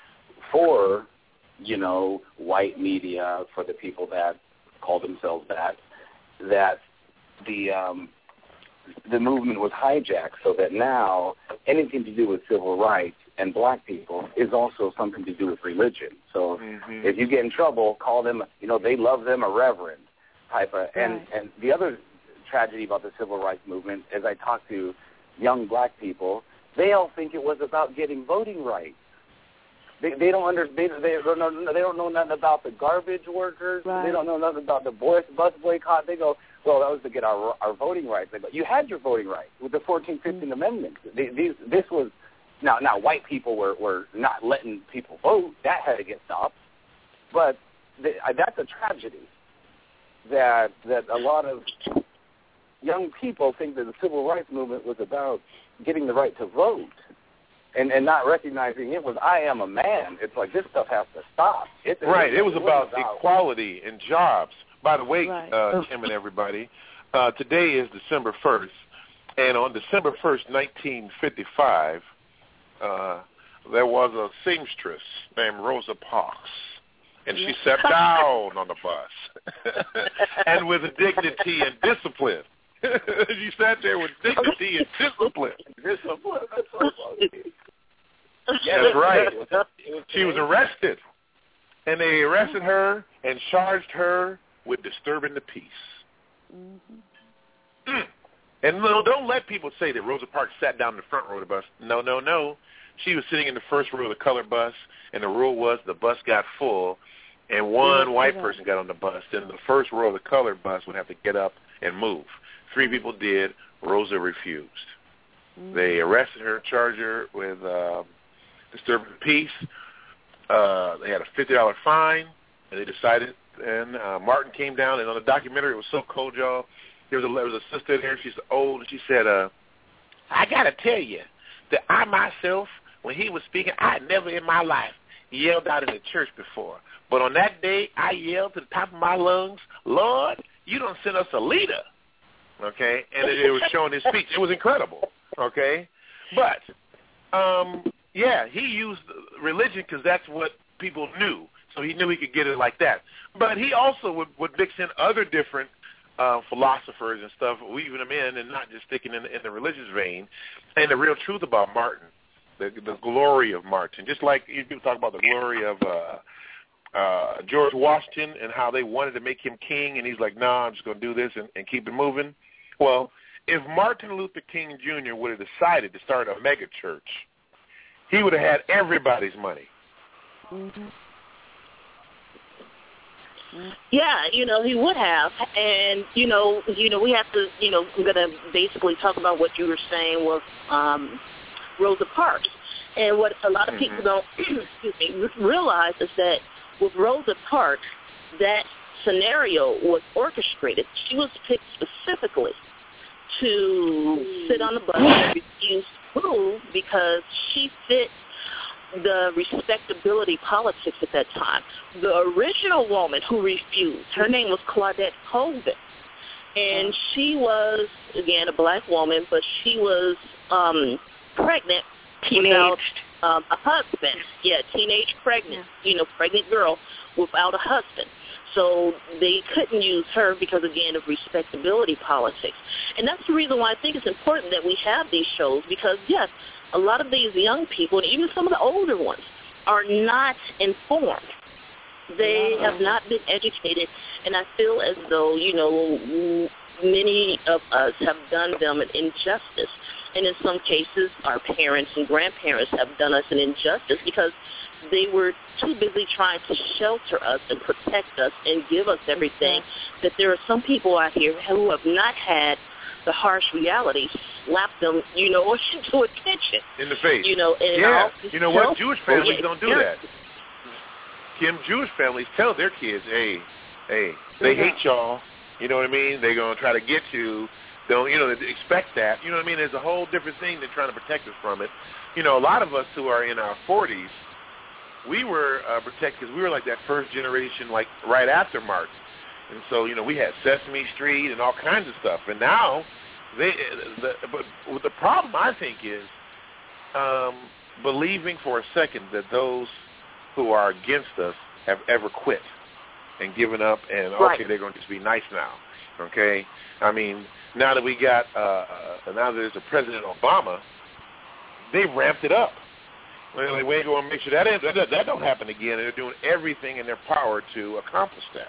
for, you know, white media, for the people that call themselves that, that the um, the movement was hijacked so that now anything to do with civil rights and black people is also something to do with religion. So mm-hmm. if you get in trouble, call them, you know, they love them a reverend type of. And, right. and the other tragedy about the civil rights movement, as I talk to young black people, they all think it was about getting voting rights. They, they don't under they, they don't know they don't know nothing about the garbage workers. Right. They don't know nothing about the bus bus boycott. They go, well, that was to get our our voting rights. They go, you had your voting rights with the fourteenth, fifteenth mm-hmm. Amendments. They, these this was now now white people were were not letting people vote. That had to get stopped. But they, that's a tragedy that that a lot of young people think that the civil rights movement was about getting the right to vote. And, and not recognizing it was, I am a man. It's like, this stuff has to stop. It, right. It, it was it about, about equality and jobs. By the way, right. uh, Kim and everybody, uh, today is December first. And on December first, nineteen fifty-five, uh, there was a seamstress named Rosa Parks. And she sat down on the bus. And with dignity and discipline. She sat there with dignity and discipline. Discipline. That's so funny. Yeah, that's right. She was arrested, and they arrested her and charged her with disturbing the peace. Mm-hmm. Mm. And no, don't let people say that Rosa Parks sat down in the front row of the bus. No, no, no. She was sitting in the first row of the colored bus, and the rule was the bus got full, and one white person got on the bus. Then the first row of the colored bus would have to get up and move. Three people did. Rosa refused. Mm-hmm. They arrested her, charged her with uh, disturbing the peace. Uh, they had a fifty dollars fine, and they decided, and uh, Martin came down, and on the documentary, it was so cold, y'all. There was a, there was a sister there, she's old, and she said, uh, I got to tell you that I myself, when he was speaking, I had never in my life yelled out in the church before. But on that day, I yelled to the top of my lungs, Lord, you done sent us a leader. Okay? And it, it was showing his speech. It was incredible. Okay? But, um, yeah, he used religion because that's what people knew. So he knew he could get it like that. But he also would, would mix in other different uh, philosophers and stuff, weaving them in and not just sticking in, in the religious vein. And the real truth about Martin, the, the glory of Martin, just like people talk about the glory of uh, uh, George Washington and how they wanted to make him king, and he's like, no, nah, I'm just going to do this and, and keep it moving. Well, if Martin Luther King Junior would have decided to start a mega church, he would have had everybody's money. Mm-hmm. Yeah, you know, he would have. And, you know, you know, we have to, you know, we're going to basically talk about what you were saying with um, Rosa Parks. And what a lot of people don't excuse me, realize is that with Rosa Parks, that scenario was orchestrated. She was picked specifically to sit on the bus and refuse to move because she fit the respectability politics at that time. The original woman who refused, her name was Claudette Colvin, and she was, again, a black woman, but she was um, pregnant teenage. without um, a husband. Yeah, teenage pregnant, you know, pregnant girl without a husband. So they couldn't use her because, again, of respectability politics. And that's the reason why I think it's important that we have these shows because, yes, a lot of these young people, and even some of the older ones, are not informed. They have not been educated, and I feel as though, you know, many of us have done them an injustice. And in some cases, our parents and grandparents have done us an injustice because they were too busy trying to shelter us and protect us and give us everything, that there are some people out here who have not had the harsh reality slap them, you know, into attention. In the face. You know, and yeah. You know what? Jewish families yeah, don't do that. Kim, Jewish families tell their kids, hey, hey, they hate y'all. You know what I mean? They're going to try to get you. Don't, you know, they expect that. You know what I mean? There's a whole different thing than trying to protect us from it. You know, a lot of us who are in our forties, we were uh, protected because we were like that first generation, like right after Martin. And so, you know, we had Sesame Street and all kinds of stuff. And now, they, the, but the problem, I think, is um, believing for a second that those who are against us have ever quit and given up and, okay, right. they're going to just be nice now, okay? I mean, now that we got, uh, now that there's a President Obama, they ramped it up. Well, they way to go and make sure that, that, that don't happen again, and they're doing everything in their power to accomplish that.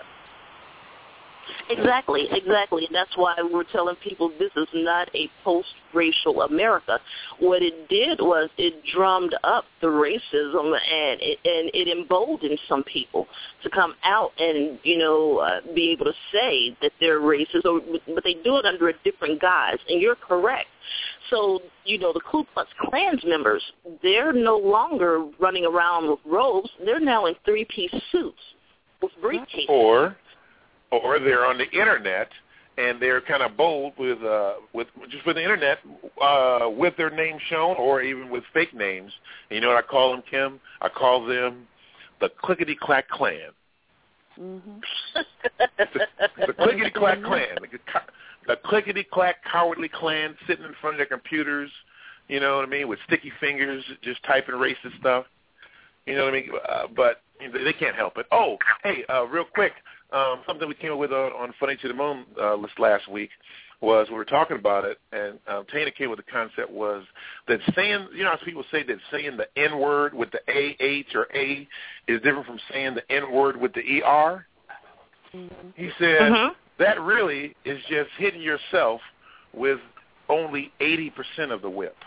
Exactly, exactly. And that's why we're telling people this is not a post-racial America. What it did was it drummed up the racism and it, and it emboldened some people to come out and, you know, uh, be able to say that they're racist, or, but they do it under a different guise. And you're correct. So, you know, the Ku Klux Klan's members, they're no longer running around with robes. They're now in three-piece suits with briefcases. Or... Or they're on the internet and they're kind of bold with uh, with just with the internet uh, with their name shown, or even with fake names. And you know what I call them, Kim? I call them the Clickety Clack Clan. Mm-hmm. the, the Clickety Clack Clan, the, the Clickety Clack Cowardly Clan, sitting in front of their computers. You know what I mean? With sticky fingers, just typing racist stuff. You know what I mean? Uh, but they can't help it. Oh, hey, uh, real quick. Um, something we came up with on, on Funny to the Moon uh, list last week was we were talking about it, and uh, Tana came with the concept was that saying, you know how people say that saying the N-word with the A H or A is different from saying the N-word with the E R? Mm-hmm. He said mm-hmm. that really is just hitting yourself with only eighty percent of the whip.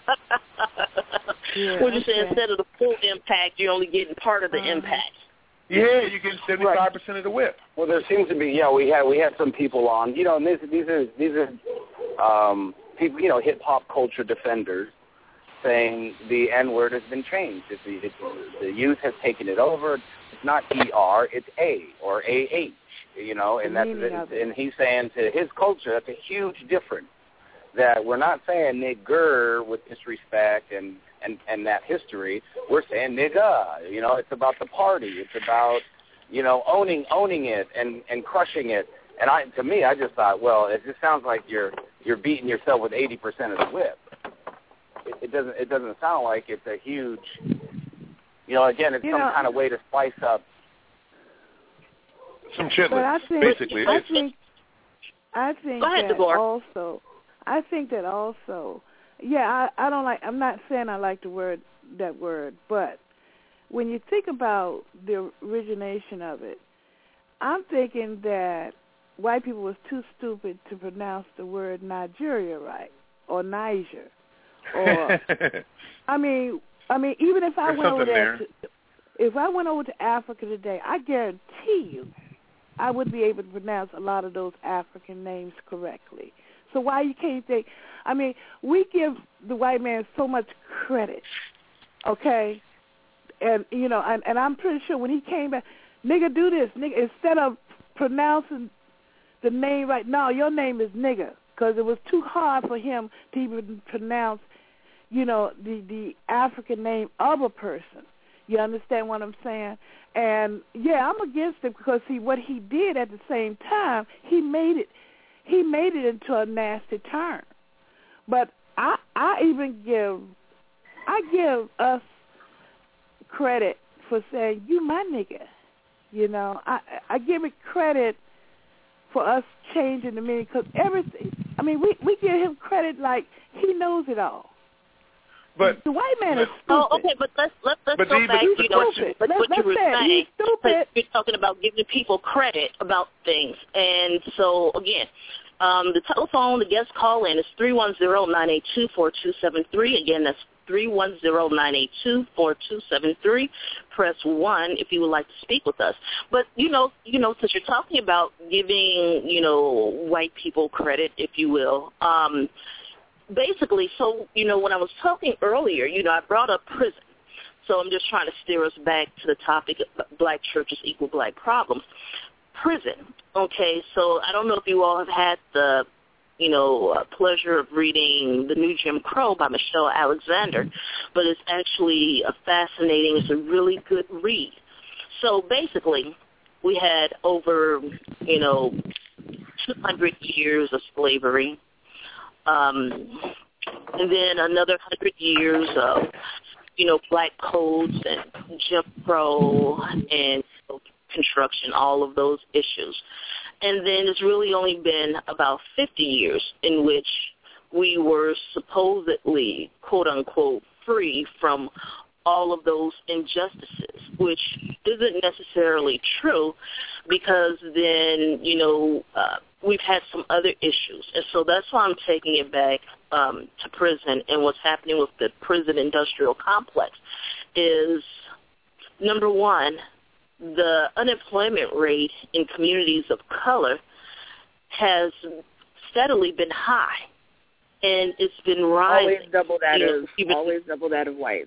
yeah, what you say, instead of the full impact, you're only getting part of the uh-huh. impact. Yeah, you get seventy-five percent of the whip. Well, there seems to be, you know, we had we had some people on, you know, and these these are these are um, people, you know, hip hop culture defenders, saying the N word has been changed. It's, it's, the youth has taken it over. It's not E R, it's A or A H, you know, and that's and he's saying to his culture that's a huge difference. That we're not saying nigger with disrespect and, and, and that history. We're saying nigga. You know, it's about the party. It's about, you know, owning owning it and, and crushing it. And I, to me, I just thought, well, it just sounds like you're you're beating yourself with eighty percent of the whip. It, it doesn't it doesn't sound like it's a huge, you know, again, it's you some know, kind of way to spice up some chitlins. But I think, basically, I it's, think, I think Go ahead, that Deborah. also, I think that also, yeah, I, I don't like. I'm not saying I like the word that word, but when you think about the origination of it, I'm thinking that white people was too stupid to pronounce the word Nigeria right or Niger, or I mean, I mean, even if I There's went over there. there, to, if I went over to Africa today, I guarantee you, I would be able to pronounce a lot of those African names correctly. So why you can't think? I mean, we give the white man so much credit, okay? And you know, and, and I'm pretty sure when he came back, nigga, do this, nigga. Instead of pronouncing the name right, no, your name is nigga, because it was too hard for him to even pronounce, you know, the the African name of a person. You understand what I'm saying? And yeah, I'm against it because see what he did at the same time, he made it. He made it into a nasty term. But I, I even give, I give us credit for saying, you my nigga. You know, I, I give it credit for us changing the meaning because everything, I mean, we, we give him credit like he knows it all. But the white man is stupid. Oh, okay, but let's let's let's But go Dee, back. but You know, stupid. what, Let's- what you let's were say it. saying. He's stupid. You're talking about giving people credit about things, and so again, um, the telephone, the guest call in is three one zero nine eight two four two seven three. Again, that's three one zero nine eight two four two seven three. Press one if you would like to speak with us. But you know, you know, since you're talking about giving, you know, white people credit, if you will. Um, Basically, so, you know, when I was talking earlier, you know, I brought up prison. So I'm just trying to steer us back to the topic of black churches equal black problems. Prison, okay, so I don't know if you all have had the, you know, uh, pleasure of reading The New Jim Crow by Michelle Alexander, but it's actually a fascinating, it's a really good read. So basically, we had over, you know, two hundred years of slavery. Um, and then another hundred years of, you know, black codes and Jim Crow and you know, construction, all of those issues. And then it's really only been about fifty years in which we were supposedly, quote unquote, free from all of those injustices, which isn't necessarily true because then, you know, uh, we've had some other issues. And so that's why I'm taking it back um, to prison and what's happening with the prison industrial complex is, number one, the unemployment rate in communities of color has steadily been high, and it's been rising. Always double that you know, of even, always double that of whites.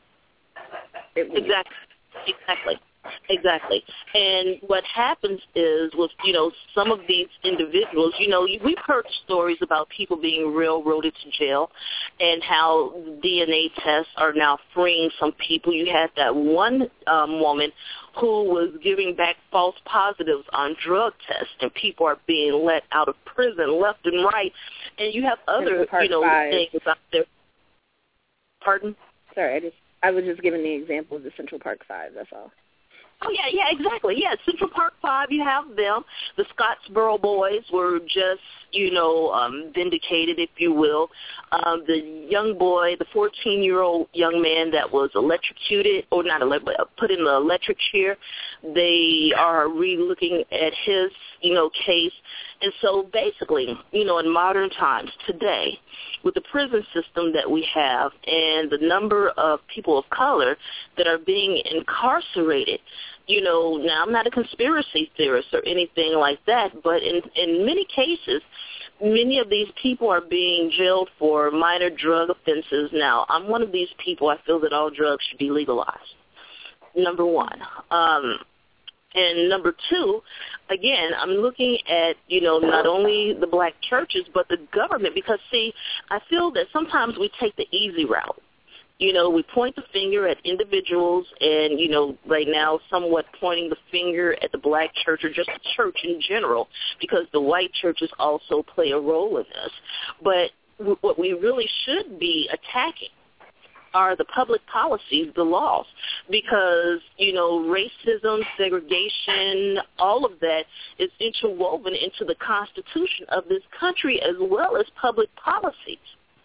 Exactly. Exactly. Exactly. And what happens is with, you know, some of these individuals, you know, we've heard stories about people being railroaded to jail and how D N A tests are now freeing some people. You had that one um, woman who was giving back false positives on drug tests, and people are being let out of prison left and right. And you have other, you know, five. things out there. Pardon? Sorry, I just I was just giving the example of the Central Park Five, that's all. Oh, yeah, yeah, exactly. Yeah, Central Park Five, you have them. The Scottsboro boys were just, you know, um, vindicated, if you will. Um, the young boy, the fourteen-year-old young man that was electrocuted, or not electrocuted, put in the electric chair, they are re-looking at his, you know, case. And so basically, you know, in modern times, today, with the prison system that we have and the number of people of color that are being incarcerated, You know, now I'm not a conspiracy theorist or anything like that, but in, in many cases, many of these people are being jailed for minor drug offenses. Now, I'm one of these people. I feel that all drugs should be legalized, number one. Um, and number two, again, I'm looking at, you know, not only the black churches, but the government, because, see, I feel that sometimes we take the easy route. You know, we point the finger at individuals and, you know, right now somewhat pointing the finger at the black church or just the church in general, because the white churches also play a role in this. But w- what we really should be attacking are the public policies, the laws, because, you know, racism, segregation, all of that is interwoven into the Constitution of this country as well as public policies.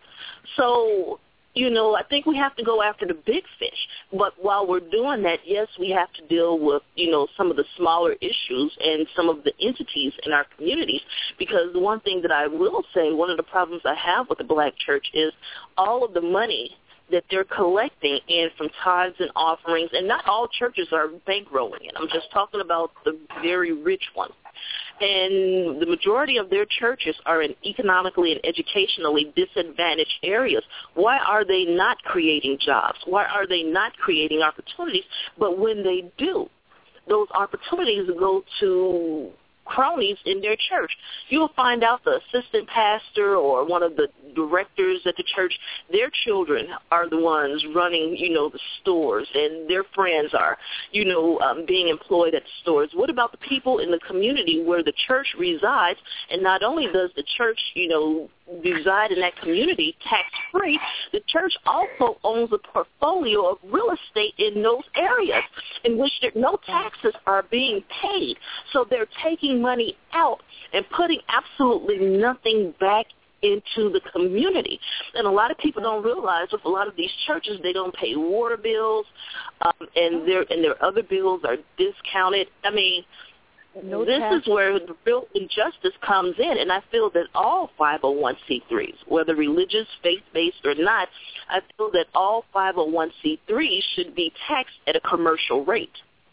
So, you know, I think we have to go after the big fish. But while we're doing that, yes, we have to deal with, you know, some of the smaller issues and some of the entities in our communities. Because the one thing that I will say, one of the problems I have with the black church is all of the money that they're collecting in from tithes and offerings, and not all churches are bankrolling it. I'm just talking about the very rich ones. And the majority of their churches are in economically and educationally disadvantaged areas. Why are they not creating jobs? Why are they not creating opportunities? But when they do, those opportunities go to cronies in their church. You'll find out the assistant pastor or one of the directors at the church, their children are the ones running, you know, the stores, and their friends are, you know, um, being employed at the stores. What about the people in the community where the church resides? And not only does the church, you know, reside in that community tax-free, the church also owns a portfolio of real estate in those areas in which there, no taxes are being paid. So they're taking money out and putting absolutely nothing back into the community. And a lot of people don't realize with a lot of these churches, they don't pay water bills, um, and their and their other bills are discounted. I mean, No this tax. is where the real injustice comes in, and I feel that all five oh one c threes, whether religious, faith-based or not, I feel that all five oh one c threes should be taxed at a commercial rate.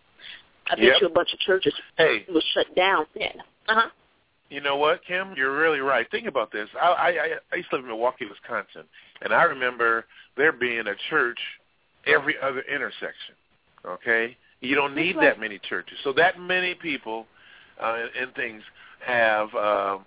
I bet yep. you a bunch of churches hey. was shut down then. Uh-huh. You know what, Kim? You're really right. Think about this. I, I, I used to live in Milwaukee, Wisconsin, and I remember there being a church every other intersection, okay? You don't need that many churches. So that many people uh, and, and things have uh,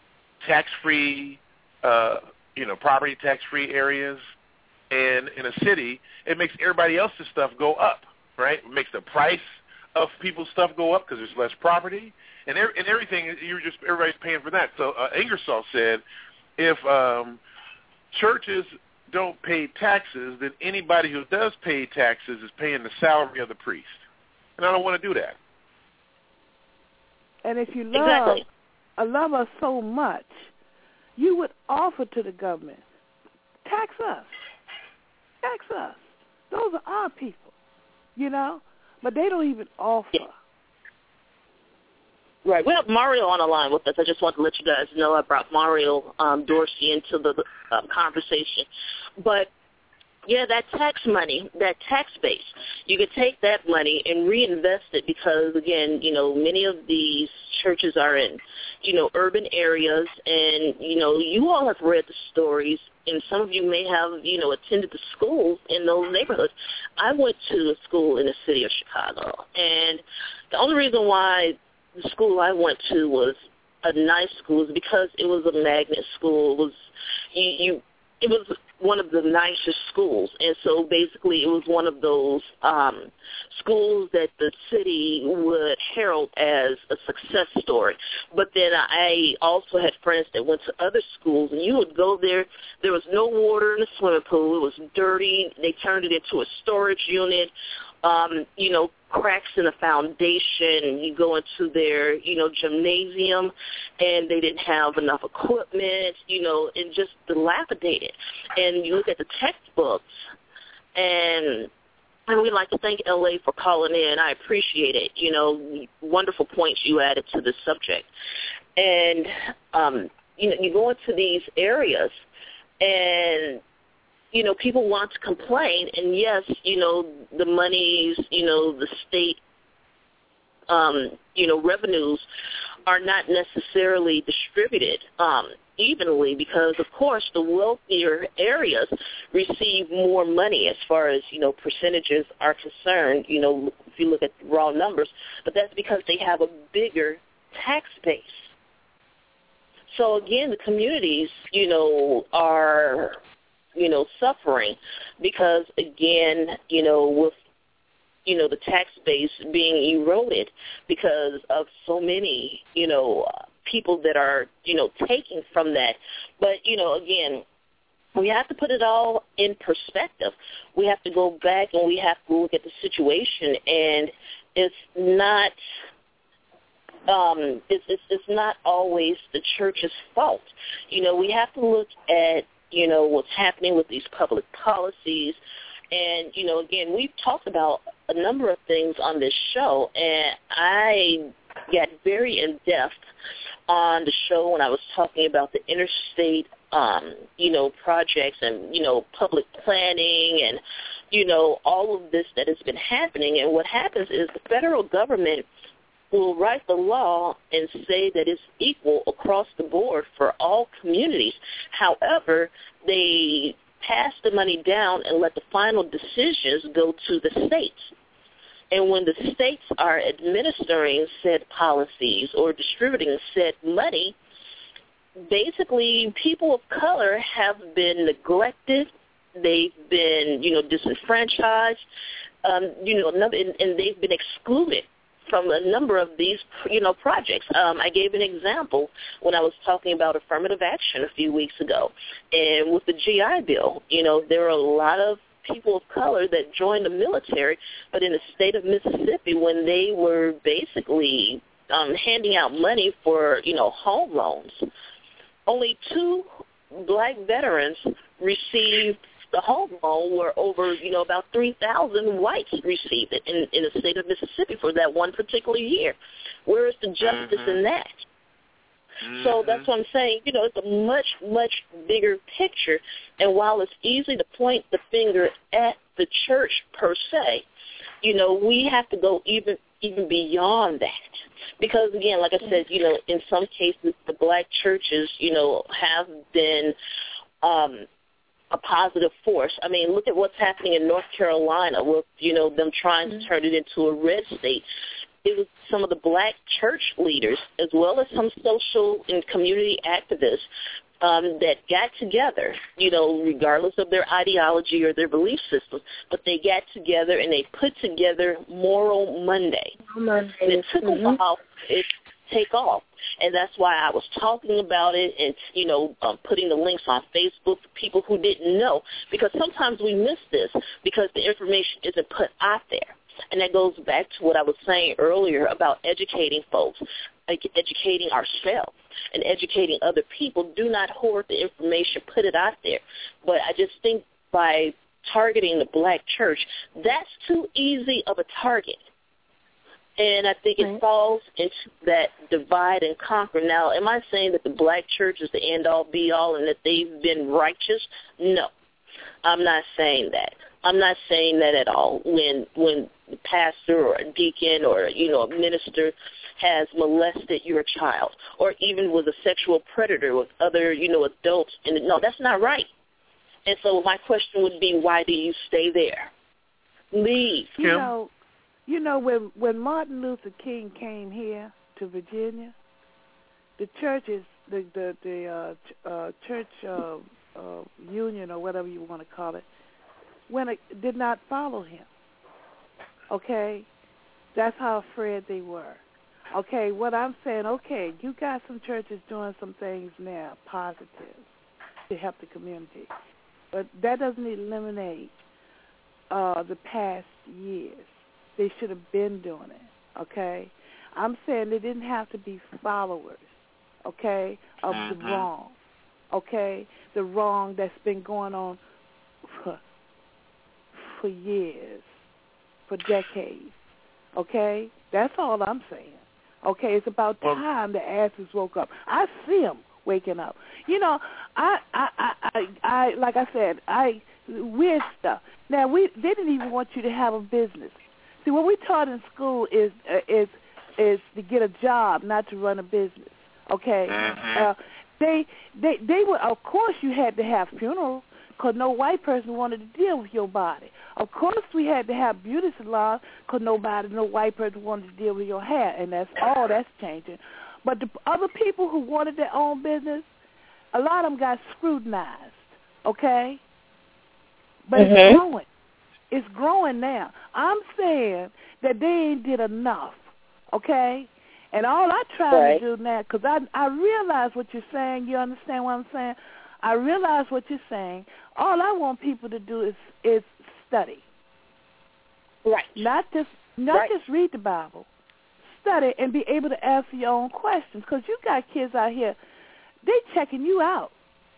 tax-free, uh, you know, property tax-free areas. And in a city, it makes everybody else's stuff go up, right? It makes the price of people's stuff go up because there's less property. And, er- and everything, you're just everybody's paying for that. So uh, Ingersoll said if um, churches don't pay taxes, then anybody who does pay taxes is paying the salary of the priest. And I don't want to do that. And if you love, exactly. uh, love us so much, you would offer to the government, tax us. Tax us. Those are our people, you know? But they don't even offer. Yeah. Right. We have Mario on the line with us. I just want to let you guys know I brought Mario um, Dorsey into the um, conversation. But, yeah, that tax money, that tax base, you could take that money and reinvest it because, again, you know, many of these churches are in, you know, urban areas. And, you know, you all have read the stories, and some of you may have, you know, attended the schools in those neighborhoods. I went to a school in the city of Chicago, and the only reason why the school I went to was a nice school is because it was a magnet school. It was you, you it was one of the nicest schools, and so basically it was one of those um, schools that the city would herald as a success story. But then I also had friends that went to other schools, and you would go there. There was no water in the swimming pool. It was dirty. They turned it into a storage unit. Um, you know, cracks in the foundation. You go into their, you know, gymnasium, and they didn't have enough equipment, you know, and just dilapidated. And you look at the textbooks, and and we'd like to thank L A for calling in. I appreciate it. You know, wonderful points you added to this subject. And, um, you know, you go into these areas, and you know, people want to complain, and yes, you know, the monies, you know, the state um, you know, revenues are not necessarily distributed um, evenly because, of course, the wealthier areas receive more money as far as, you know, percentages are concerned, you know, if you look at raw numbers, but that's because they have a bigger tax base. So, again, the communities, you know, are, you know, suffering because, again, you know, with, you know, the tax base being eroded because of so many, you know, uh, people that are, you know, taking from that. But, you know, again, we have to put it all in perspective. We have to go back and we have to look at the situation, and it's not um, it's, it's, it's not always the church's fault. You know, we have to look at, you know, what's happening with these public policies. And, you know, again, we've talked about a number of things on this show, and I got very in-depth on the show when I was talking about the interstate, um, you know, projects and, you know, public planning and, you know, all of this that has been happening. And what happens is the federal government will write the law and say that it's equal across the board for all communities. However, they pass the money down and let the final decisions go to the states. And when the states are administering said policies or distributing said money, basically people of color have been neglected. They've been, you know, disenfranchised, um, you know, and, and they've been excluded from a number of these, you know, projects. Um, I gave an example when I was talking about affirmative action a few weeks ago. And with the G I Bill, you know, there are a lot of people of color that joined the military, but in the state of Mississippi, when they were basically um, handing out money for, you know, home loans, only two black veterans received the home loan, where over, you know, about three thousand whites received it in, in the state of Mississippi for that one particular year. Where is the justice mm-hmm. in that? Mm-hmm. So that's what I'm saying. You know, it's a much, much bigger picture. And while it's easy to point the finger at the church per se, you know, we have to go even even beyond that. Because, again, like I said, you know, in some cases the black churches, you know, have been um, a positive force. I mean, look at what's happening in North Carolina with, you know, them trying to turn it into a red state. It was some of the black church leaders as well as some social and community activists um, that got together, you know, regardless of their ideology or their belief system, but they got together and they put together Moral Monday. Monday. And it took mm-hmm. a while for it to take off. And that's why I was talking about it and, you know, um, putting the links on Facebook for people who didn't know, because sometimes we miss this because the information isn't put out there. And that goes back to what I was saying earlier about educating folks, like educating ourselves and educating other people. Do not hoard the information, put it out there. But I just think by targeting the black church, that's too easy of a target. And I think it falls into that divide and conquer. Now, am I saying that the black church is the end-all, be-all, and that they've been righteous? No, I'm not saying that. I'm not saying that at all. When when the pastor or a deacon or, you know, a minister has molested your child or even was a sexual predator with other, you know, adults, and no, that's not right. And so my question would be, why do you stay there? Leave. You know, you know when when Martin Luther King came here to Virginia, the churches, the the the uh, uh, church uh, uh, union or whatever you want to call it, when it did not follow him. Okay, that's how afraid they were. Okay, what I'm saying, okay, you got some churches doing some things now, positive, to help the community, but that doesn't eliminate uh, the past years. They should have been doing it. Okay, I'm saying they didn't have to be followers. Okay, of mm-hmm. the wrong. Okay, the wrong that's been going on for, for years, for decades. Okay, that's all I'm saying. Okay, it's about time the asses woke up. I see them waking up. You know, I, I, I, I, I like I said, I weird stuff. Now we they didn't even want you to have a business. See, what we taught in school is uh, is is to get a job, not to run a business. Okay, mm-hmm. uh, they they they were. Of course, you had to have funerals because no white person wanted to deal with your body. Of course, we had to have beauty salons because nobody, no white person wanted to deal with your hair, and that's all that's changing. But the other people who wanted their own business, a lot of them got scrutinized. Okay, but mm-hmm. it's growing. It's growing now. I'm saying that they ain't did enough. Okay. And all I try right. to do now, because I, I realize what you're saying. You understand what I'm saying? I realize what you're saying. All I want people to do is, is study. Right. Not just not right. just read the Bible. Study and be able to answer your own questions. Because you got kids out here, they checking you out.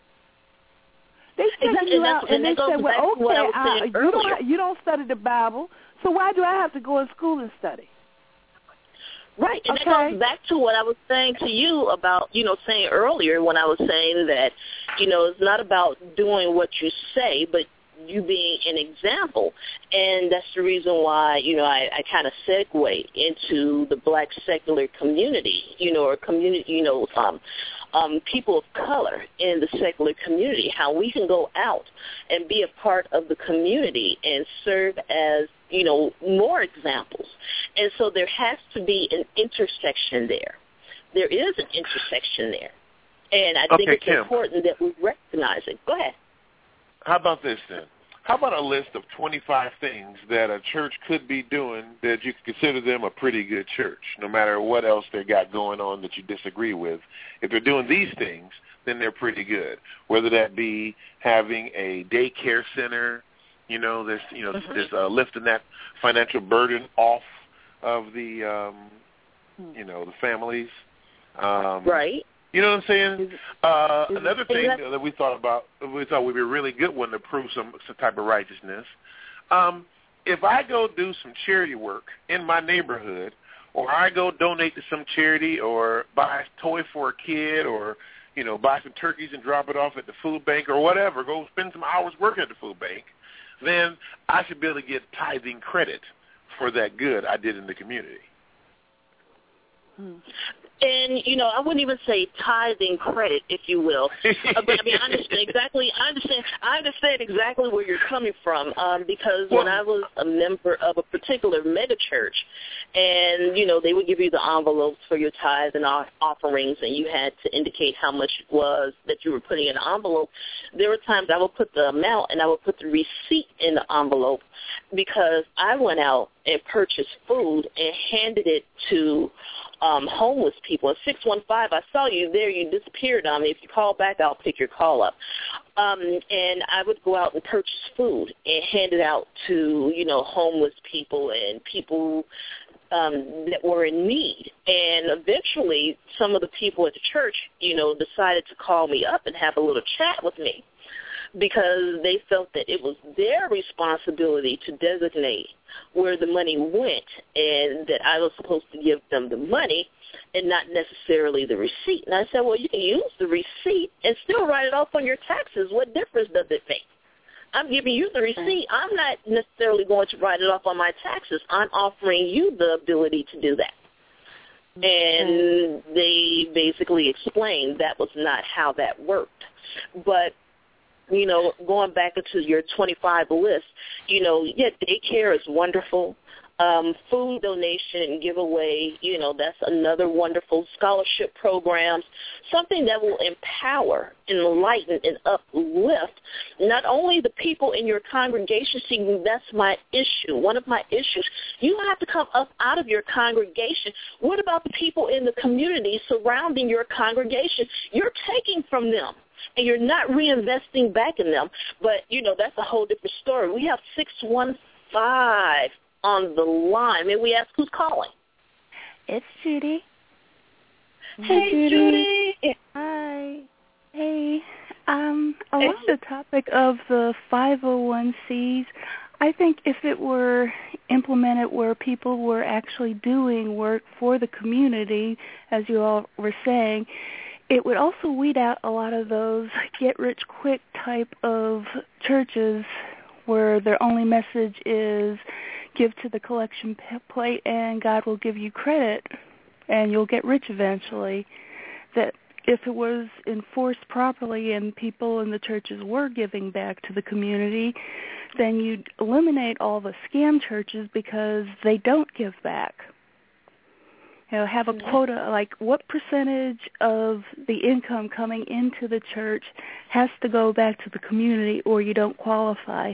They checking exactly. you out, and, and they say, well, okay, I, you, don't, you don't study the Bible, so why do I have to go to school and study? Right, and okay. that goes back to what I was saying to you about, you know, saying earlier when I was saying that, you know, it's not about doing what you say, but you being an example. And that's the reason why, you know, I, I kind of segue into the black secular community, you know, or community, you know, um, um, people of color in the secular community, how we can go out and be a part of the community and serve as, you know, more examples. And so there has to be an intersection there. There is an intersection there. And I think okay, it's Kim. important that we recognize it. Go ahead. How about this then? How about a list of twenty-five things that a church could be doing that you could consider them a pretty good church, no matter what else they got going on that you disagree with? If they're doing these things, then they're pretty good, whether that be having a daycare center, you know, there's, you know, mm-hmm. there's uh, lifting that financial burden off of the, um, you know, the families. Um, right. You know what I'm saying? Uh, another thing exactly. that we thought about, we thought would be a really good one to prove some, some type of righteousness. Um, if I go do some charity work in my neighborhood, or I go donate to some charity, or buy a toy for a kid, or, you know, buy some turkeys and drop it off at the food bank, or whatever, go spend some hours working at the food bank, then I should be able to get tithing credit for that good I did in the community. Hmm. And, you know, I wouldn't even say tithing credit, if you will. uh, but, I mean, I understand exactly, I understand, I understand exactly where you're coming from, um, because well, when I was a member of a particular mega church, and, you know, they would give you the envelopes for your tithes and offerings, and you had to indicate how much it was that you were putting in the envelope, there were times I would put the amount and I would put the receipt in the envelope because I went out and purchased food and handed it to Um, homeless people. At six one five, I saw you there. You disappeared on me. If you call back, I'll pick your call up. Um, and I would go out and purchase food and hand it out to, you know, homeless people and people um, that were in need. And eventually, some of the people at the church, you know, decided to call me up and have a little chat with me because they felt that it was their responsibility to designate where the money went and that I was supposed to give them the money and not necessarily the receipt. And I said, well, you can use the receipt and still write it off on your taxes. What difference does it make? I'm giving you the receipt. I'm not necessarily going to write it off on my taxes. I'm offering you the ability to do that. And they basically explained that was not how that worked. But you know, going back into your twenty-five list, you know, yeah, daycare is wonderful. Um, food donation and giveaway, you know, that's another wonderful. Scholarship programs, something that will empower, enlighten, and uplift not only the people in your congregation. See, that's my issue. One of my issues. You don't have to come up out of your congregation. What about the people in the community surrounding your congregation? You're taking from them. And you're not reinvesting back in them. But, you know, that's a whole different story. We have six one five on the line. May we ask who's calling? It's Judy. Hey, Judy. Judy. Hi. Hey. Um, along the topic of the five oh one c's, I think if it were implemented where people were actually doing work for the community, as you all were saying, it would also weed out a lot of those get-rich-quick type of churches where their only message is give to the collection plate and God will give you credit, and you'll get rich eventually. That if it was enforced properly and people in the churches were giving back to the community, then you'd eliminate all the scam churches because they don't give back. You know, have a quota, like what percentage of the income coming into the church has to go back to the community or you don't qualify.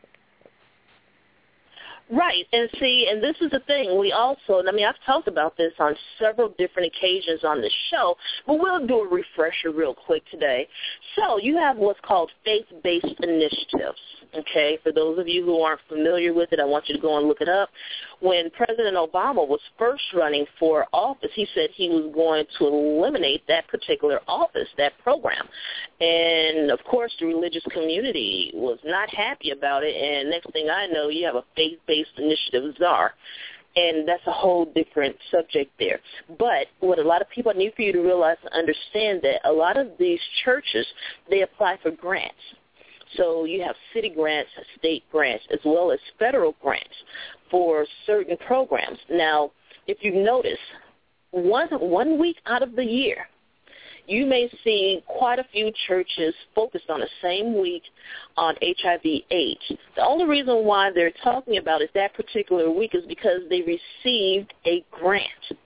Right, and see, and this is the thing, we also, I mean, I've talked about this on several different occasions on this show, but we'll do a refresher real quick today. So you have what's called faith-based initiatives, okay? For those of you who aren't familiar with it, I want you to go and look it up. When President Obama was first running for office, he said he was going to eliminate that particular office, that program. And, of course, the religious community was not happy about it, and next thing I know, you have a faith-based initiative czar. And that's a whole different subject there. But what a lot of people need for you to realize and understand that a lot of these churches, they apply for grants. So you have city grants, state grants, as well as federal grants for certain programs. Now, if you notice, one one week out of the year, you may see quite a few churches focused on the same week on H I V AIDS. The only reason why they're talking about it that particular week is because they received a grant.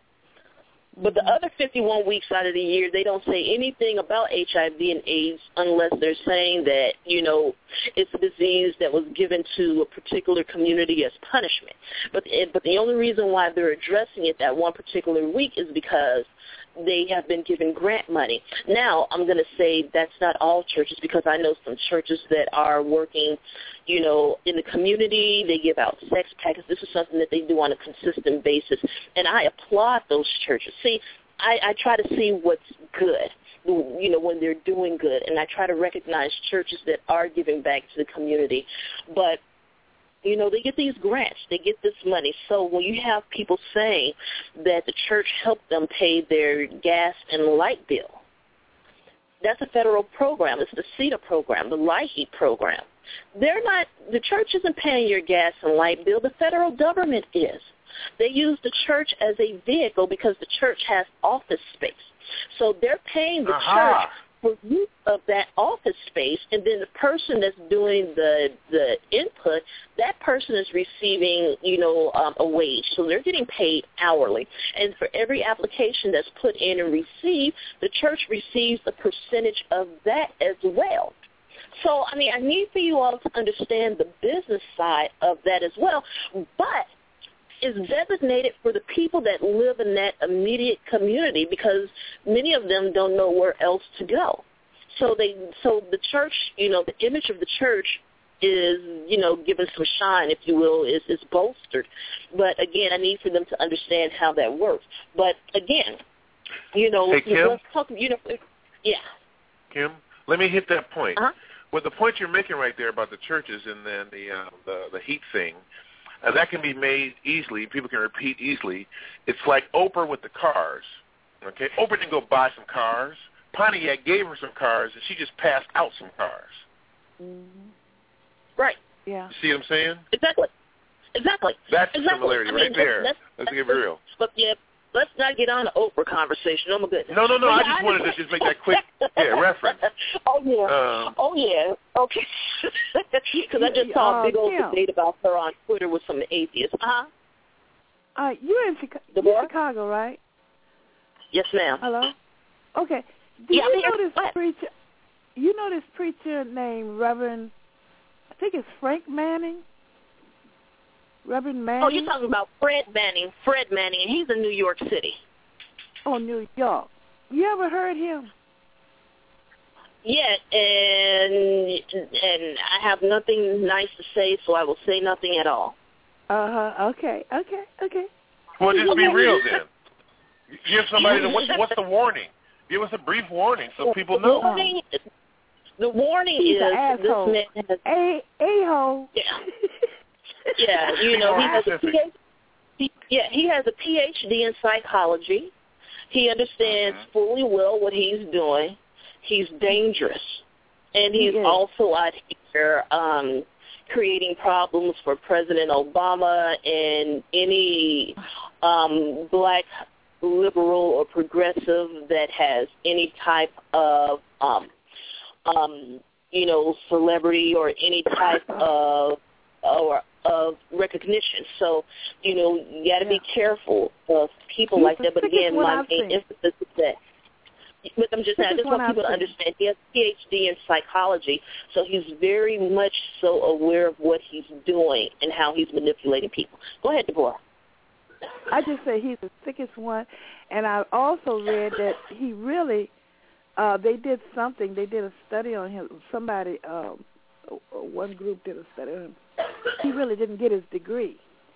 But the other fifty-one weeks out of the year, they don't say anything about H I V and AIDS unless they're saying that, you know, it's a disease that was given to a particular community as punishment. But but the only reason why they're addressing it that one particular week is because they have been given grant money. Now, I'm going to say that's not all churches because I know some churches that are working, you know, in the community. They give out sex packets. This is something that they do on a consistent basis, and I applaud those churches. See, I, I try to see what's good, you know, when they're doing good, and I try to recognize churches that are giving back to the community. But you know, they get these grants. They get this money. So when you have people saying that the church helped them pay their gas and light bill, that's a federal program. It's the C E T A program, the LIHEAP program. They're not, the church isn't paying your gas and light bill. The federal government is. They use the church as a vehicle because the church has office space. So they're paying the Aha. church for use of that office space, and then the person that's doing the the input, that person is receiving, you know, um, a wage. So they're getting paid hourly. And for every application that's put in and received, the church receives a percentage of that as well. So, I mean, I need for you all to understand the business side of that as well, but is designated for the people that live in that immediate community because many of them don't know where else to go. So they, so the church, you know, the image of the church is, you know, given some shine, if you will, is, is bolstered. But again, I need for them to understand how that works. But again, you know, hey, Kim? let's talk, you know, yeah. Kim, let me hit that point. Uh-huh. Well, the point you're making right there about the churches and then the uh, the, the heat thing, Uh, that can be made easily. People can repeat easily. It's like Oprah with the cars. Okay, Oprah didn't go buy some cars. Pontiac gave her some cars, and she just passed out some cars. Mm-hmm. Right. Yeah. You see what I'm saying? Exactly. Exactly. That's exactly. the similarity I mean, right there. Let's, let's get real. But yeah, let's not get on the Oprah conversation. Oh my goodness. No, no, no. But I yeah, just I wanted to just make that quick yeah, reference. Oh yeah. Um, oh yeah. Okay. Because I just saw a big old uh, debate about her on Twitter with some atheists. Uh-huh. Uh, you're in Chica- you're Chicago, right? Yes, ma'am. Hello. Okay. Do Yeah, you I'm know here. this What? preacher? You know this preacher named Reverend? I think it's Frank Manning. Reverend Manning. Oh, you're talking about Fred Manning. Fred Manning, and he's in New York City. Oh, New York. You ever heard him? Yeah, and and I have nothing nice to say, so I will say nothing at all. Uh huh. Okay. Okay. Okay. Well, just be real then. Give somebody the what's, what's the warning? Give us a brief warning so people The know. warning, the warning He's is an asshole. this man has A a hole. yeah, yeah. You know he has a P H D. He, yeah, he has a P H D in psychology. He understands mm-hmm. fully well what he's doing. He's dangerous, and he's he also out here um, creating problems for President Obama and any um, black liberal or progressive that has any type of, um, um, you know, celebrity or any type of or of recognition. So, you know, you got to yeah. be careful of people He's like that. But again, my main emphasis is that. But I'm just saying, I just want people to understand he has a P H D in psychology, so he's very much so aware of what he's doing and how he's manipulating people. Go ahead, Deborah. I just say he's the sickest one, and I also read that he really, uh, they did something, they did a study on him, somebody, um, one group did a study on him. He really didn't get his degree.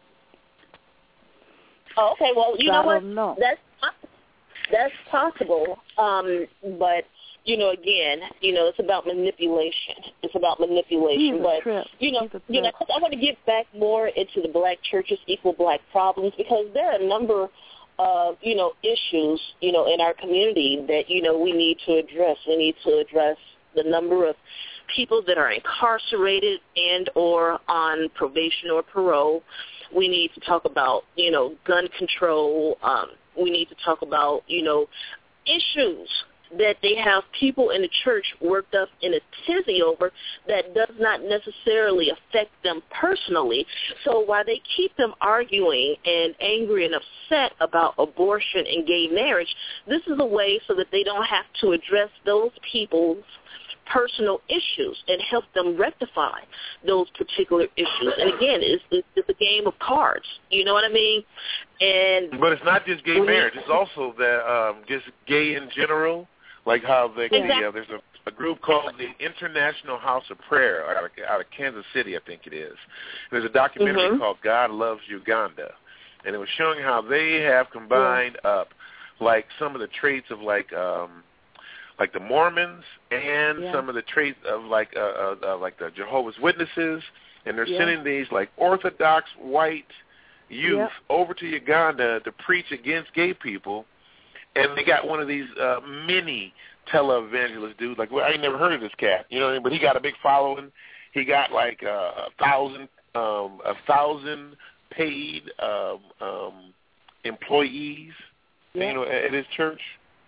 Oh, okay, well, you so know I what? Don't know. That's That's possible, um, but, you know, again, you know, it's about manipulation. It's about manipulation. He's but, a trip. you know, He's a you know, I want to get back more into the black churches, equal black problems, because there are a number of, you know, issues, you know, in our community that, you know, we need to address. We need to address the number of people that are incarcerated and or on probation or parole. We need to talk about, you know, gun control. Um, we need to talk about, you know, issues that they have people in the church worked up in a tizzy over that does not necessarily affect them personally. So while they keep them arguing and angry and upset about abortion and gay marriage, this is a way so that they don't have to address those people's personal issues and help them rectify those particular issues. And again, it's, it's, it's a game of cards. You know what I mean? And but it's not just gay marriage. It's also that um, just gay in general, like how they, exactly. the, uh, there's a, a group called the International House of Prayer out of, out of Kansas City, I think it is. There's a documentary mm-hmm. called God Loves Uganda, and it was showing how they have combined yeah. up like some of the traits of like um, like the Mormons and yeah. some of the traits of like uh, uh, uh, like the Jehovah's Witnesses, and they're yeah. sending these like Orthodox white youth yep. over to Uganda to preach against gay people, and they got one of these uh, mini televangelist dudes. Like, well, I ain't never heard of this cat, you know what I mean? But he got a big following. He got like uh, a thousand, um, a thousand paid um, um, employees, yep. you know, at, at his church.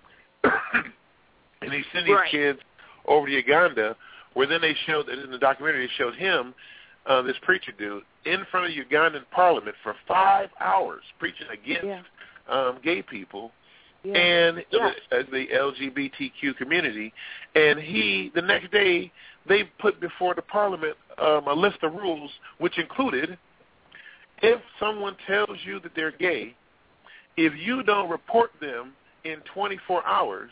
And he sent these right. kids over to Uganda, where then they showed, in the documentary, they showed him, uh, this preacher dude, in front of Ugandan parliament for five hours preaching against yeah. um, gay people yeah. and yeah. the, uh, the L G B T Q community. And he, the next day, they put before the parliament um, a list of rules, which included, if someone tells you that they're gay, if you don't report them in twenty-four hours,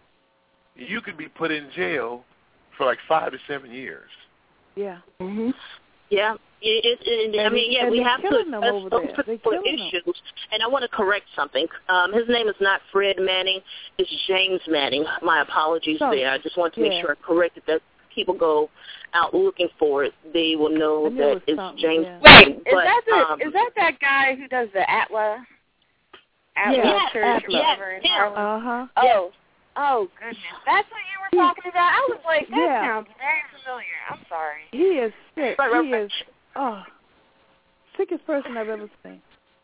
you could be put in jail for like five to seven years. Yeah. Mm-hmm. Yeah. It, it, it, I mean, yeah, we have to address those particular issues. Them. And I want to correct something. Um, his name is not Fred Manning. It's James Manning. My apologies oh, there. I just want to yeah. make sure I corrected that. People go out looking for it, they will know that it's James yeah. Manning. Wait, is but, that the, um, is that that guy who does the Atla? Atla yeah, Church Atla. or whatever in Harlem? Uh-huh. Oh. Oh, goodness. That's what you were talking about? I was like, that yeah. sounds very familiar. I'm sorry. He is sick. He is, oh, sickest person I've ever seen.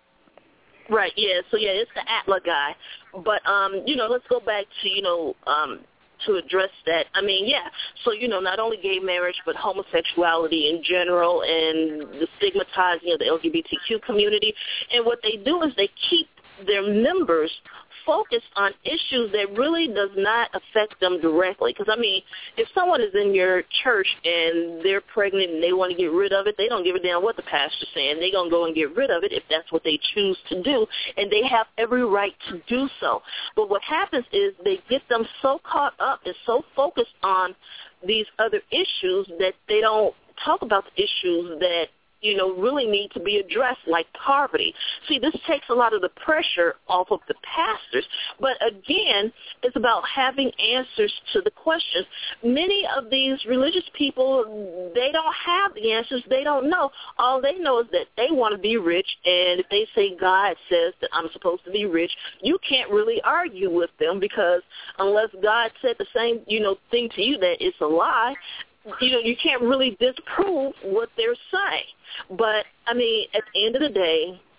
Right, yeah. So, yeah, it's the Atla guy. But, um, you know, let's go back to, you know, um, to address that. I mean, yeah. So, you know, not only gay marriage, but homosexuality in general and the stigmatizing of the L G B T Q community. And what they do is they keep their members focused on issues that really does not affect them directly. Because, I mean, if someone is in your church and they're pregnant and they want to get rid of it, they don't give a damn what the pastor's saying. They're going to go and get rid of it if that's what they choose to do, and they have every right to do so. But what happens is they get them so caught up and so focused on these other issues that they don't talk about the issues that you know, really need to be addressed, like poverty. See, this takes a lot of the pressure off of the pastors. But again, it's about having answers to the questions. Many of these religious people, they don't have the answers. They don't know. All they know is that they want to be rich, and if they say God says that I'm supposed to be rich, you can't really argue with them, because unless God said the same, you know, thing to you that it's a lie, you know, you can't really disprove what they're saying. But, I mean, at the end of the day,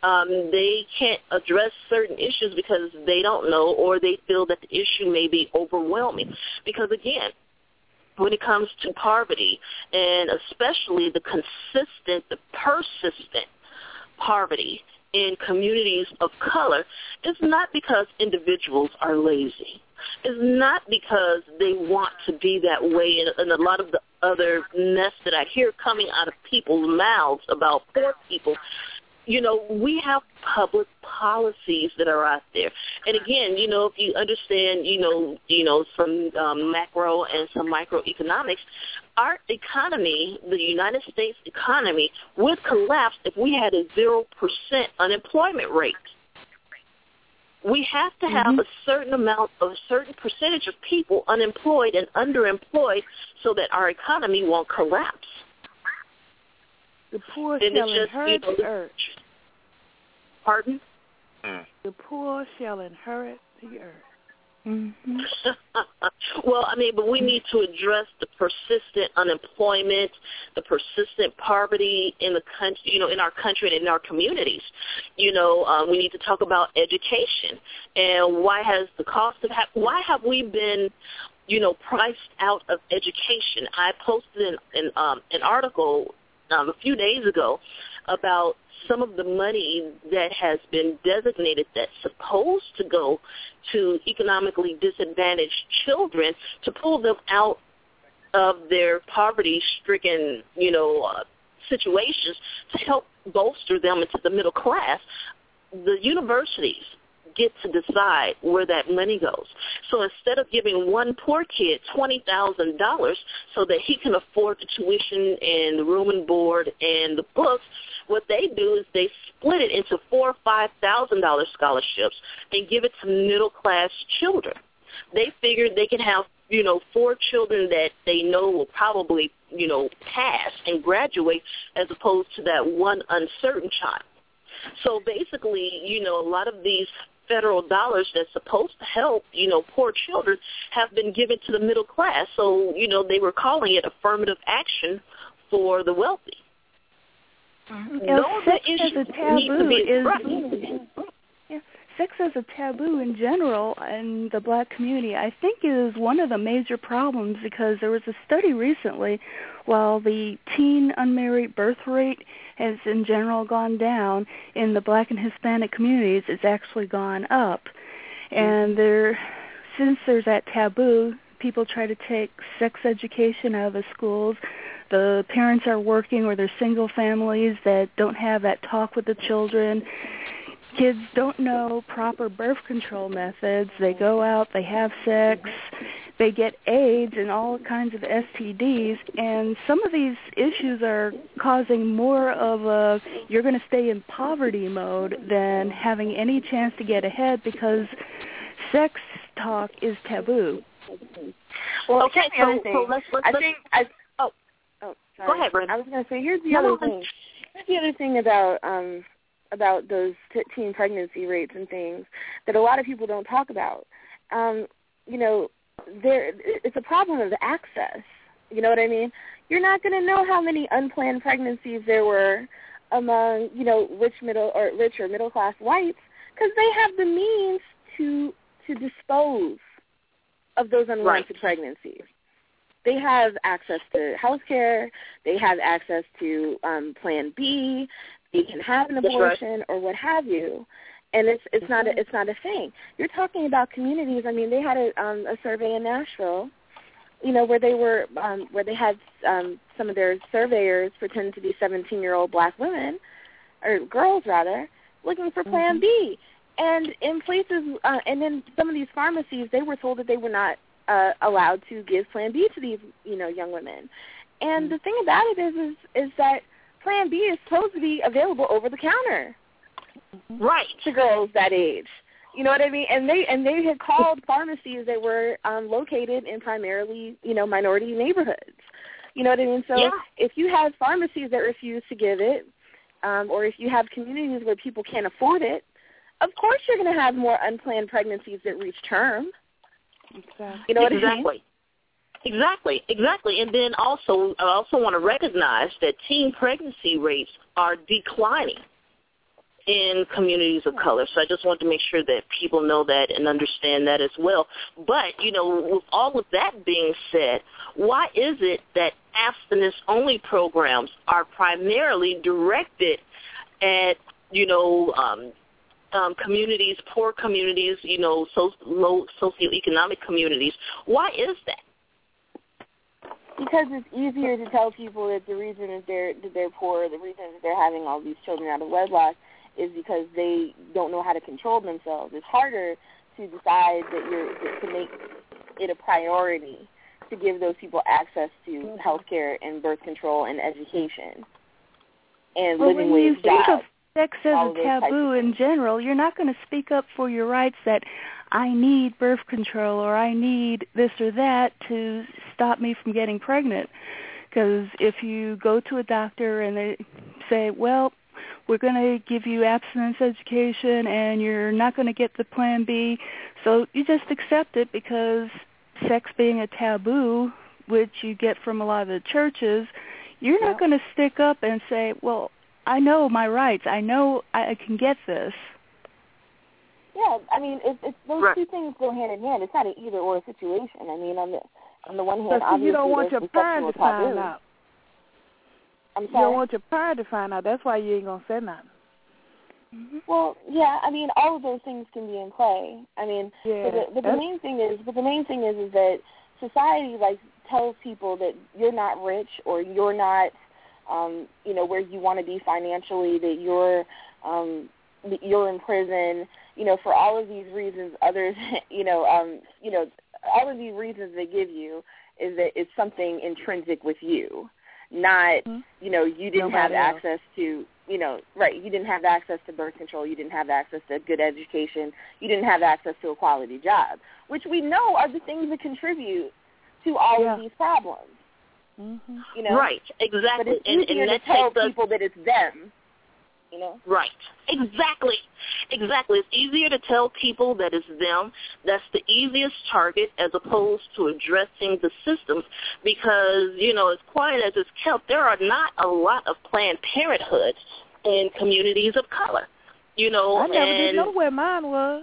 Um, they can't address certain issues because they don't know, or they feel that the issue may be overwhelming. Because, again, when it comes to poverty, and especially the consistent, the persistent poverty in communities of color, it's not because individuals are lazy. It's not because they want to be that way, and, and a lot of the other mess that I hear coming out of people's mouths about poor people. You know, we have public policies that are out there. And again, you know, if you understand, you know, you know, some um, macro and some microeconomics, our economy, the United States economy, would collapse if we had a zero percent unemployment rate. We have to have mm-hmm. a certain amount of a certain percentage of people unemployed and underemployed so that our economy won't collapse. The poor and shall just, inherit you know, the earth. Pardon? Mm. The poor shall inherit the earth. Mm-hmm. Well, I mean, but we need to address the persistent unemployment, the persistent poverty in the country, you know, in our country and in our communities. You know, um, we need to talk about education and why has the cost of ha- why have we been, you know, priced out of education? I posted an an, um, an article um, a few days ago about some of the money that has been designated that's supposed to go to economically disadvantaged children to pull them out of their poverty-stricken, you know, uh, situations to help bolster them into the middle class. The universities get to decide where that money goes. So instead of giving one poor kid twenty thousand dollars so that he can afford the tuition and the room and board and the books, what they do is they split it into four or five thousand dollar scholarships and give it to middle class children. They figured they can have, you know, four children that they know will probably, you know, pass and graduate as opposed to that one uncertain child. So basically, you know, a lot of these federal dollars that's supposed to help, you know, poor children have been given to the middle class. So, you know, they were calling it affirmative action for the wealthy. Mm-hmm. Those sex as a taboo is yeah, sex as a taboo in general in the black community, I think, is one of the major problems because there was a study recently while the teen unmarried birth rate has in general gone down, in the black and Hispanic communities it's actually gone up. And there, since there's that taboo, people try to take sex education out of the schools. The parents are working or they're single families that don't have that talk with the children. Kids don't know proper birth control methods. They go out, they have sex, they get AIDS and all kinds of S T Ds, and some of these issues are causing more of a you're going to stay in poverty mode than having any chance to get ahead because sex talk is taboo. Well, okay, the other so, thing. so let's, let's, I let's, think I oh oh sorry. Go ahead, Brenda. I was going to say here's the no, other thing. Here's the other thing about um about those t- teen pregnancy rates and things that a lot of people don't talk about. Um, you know, there it's a problem of access. You know what I mean? You're not going to know how many unplanned pregnancies there were among, you know, rich middle or rich or middle class whites because they have the means to to dispose of those unwanted right. pregnancies. They have access to health care. They have access to um, Plan B. They can have an abortion right. or what have you, and it's it's not a, it's not a thing. You're talking about communities. I mean, they had a, um, a survey in Nashville, you know, where they were um, where they had um, some of their surveyors pretend to be seventeen-year-old black women or girls rather looking for Plan mm-hmm. B, and in places uh, and in some of these pharmacies, they were told that they were not uh, allowed to give Plan B to these you know young women. And mm-hmm. the thing about it is is is that Plan B is supposed to be available over the counter, right, to girls that age. You know what I mean? And they and they had called pharmacies that were um, located in primarily, you know, minority neighborhoods. You know what I mean? So yeah. if you have pharmacies that refuse to give it, um, or if you have communities where people can't afford it, of course you're going to have more unplanned pregnancies that reach term. Exactly. You know what exactly. I mean? Exactly, exactly. And then also, I also want to recognize that teen pregnancy rates are declining. in communities of color. So I just want to make sure that people know that and understand that as well. But, you know, with all of that being said, why is it that abstinence-only programs are primarily directed at, you know, um, um, communities, poor communities, you know, so, low socioeconomic communities? Why is that? Because it's easier to tell people that the reason that they're that they're poor, the reason that they're having all these children out of wedlock, is because they don't know how to control themselves. It's harder to decide that you're to make it a priority to give those people access to health care and birth control and education and well, living when you wage think jobs. Of sex as a taboo in general, you're not going to speak up for your rights that I need birth control or I need this or that to stop me from getting pregnant. Because if you go to a doctor and they say, well, we're going to give you abstinence education and you're not going to get the Plan B, so you just accept it because sex being a taboo, which you get from a lot of the churches, you're yeah. not going to stick up and say, well, I know my rights. I know I can get this. Yeah, I mean, it, it's those right. two things go hand in hand. It's not an either-or situation. I mean, on the on the one hand, but obviously, you don't want your there's parent to taboo. find out. I'm You sorry? don't want your parent to find out. That's why you ain't going to say nothing. Mm-hmm. Well, yeah, I mean, all of those things can be in play. I mean, yeah, but, the, but the main thing is, but the main thing is, is that society like tells people that you're not rich or you're not, um, you know, where you want to be financially, that you're, um, that you're in prison, you know, for all of these reasons. Others, you know, um, you know, all of these reasons they give you is that it's something intrinsic with you, not, mm-hmm. you know, you didn't Nobody have else. access to. You know, right, you didn't have access to birth control, you didn't have access to good education, you didn't have access to a quality job, which we know are the things that contribute to all yeah. of these problems. Mm-hmm. You know? Right, exactly. But it's and, easier and that to tell takes people us, that it's them, you know? Right, exactly, exactly. It's easier to tell people that it's them. That's the easiest target as opposed to addressing the systems because, you know, as quiet as it's kept, there are not a lot of Planned Parenthoods in communities of color, you know. I never and did know where mine was.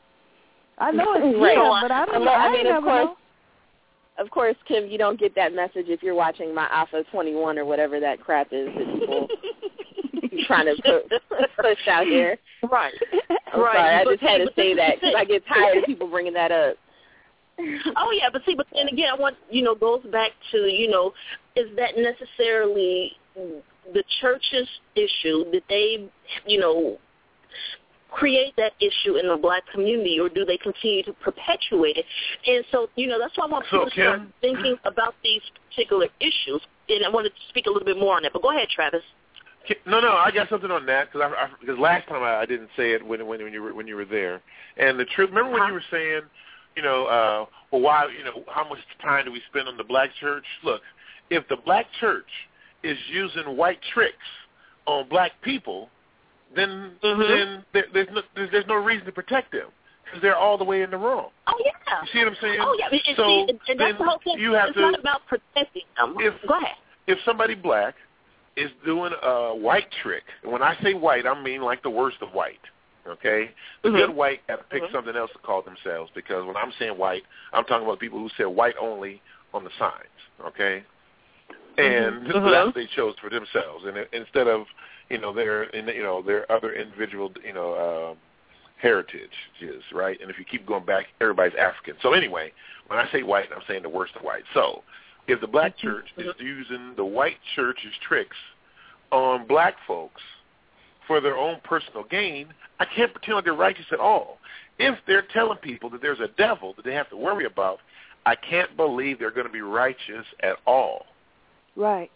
I know it's right. here, but I don't know. I, I mean, I of never course, know. Of course, Kim, you don't get that message if you're watching my Alpha twenty-one or whatever that crap is that people trying to put, push out here. Right. I'm right. sorry, I but, just had to but say that because I get tired of people bringing that up. Oh, yeah, but see, but then again, I want, you know, goes back to, you know, is that necessarily the church's issue? Did they, you know, create that issue in the black community, or do they continue to perpetuate it? And so, you know, that's why I want people So, to start Kim? thinking about these particular issues. And I wanted to speak a little bit more on that. But go ahead, Travis. No, no, I got something on that because I, I, because last time I, I didn't say it when when when you were when you were there. And the truth, remember when Uh-huh. you were saying, you know, uh, well, why, you know, how much time do we spend on the black church? Look, if the black church is using white tricks on black people, then Mm-hmm. then there, there's no there's, there's no reason to protect them because they're all the way in the wrong. Oh, yeah. You see what I'm saying? Oh, yeah. And, so see, and, and that's then the whole thing. you have it's to, not about protecting them. If, go ahead. If somebody black is doing a white trick, and when I say white, I mean like the worst of white, okay? The Mm-hmm. good white got to pick Mm-hmm. something else to call themselves because when I'm saying white, I'm talking about people who say white only on the signs, okay? And Mm-hmm. that's what they chose for themselves. And instead of, you know, their, you know, their other individual, you know, um, heritages, right? And if you keep going back, everybody's African. So anyway, when I say white, I'm saying the worst of white. So if the black church is using the white church's tricks on black folks for their own personal gain, I can't pretend like they're righteous at all. If they're telling people that there's a devil that they have to worry about, I can't believe they're going to be righteous at all. Right.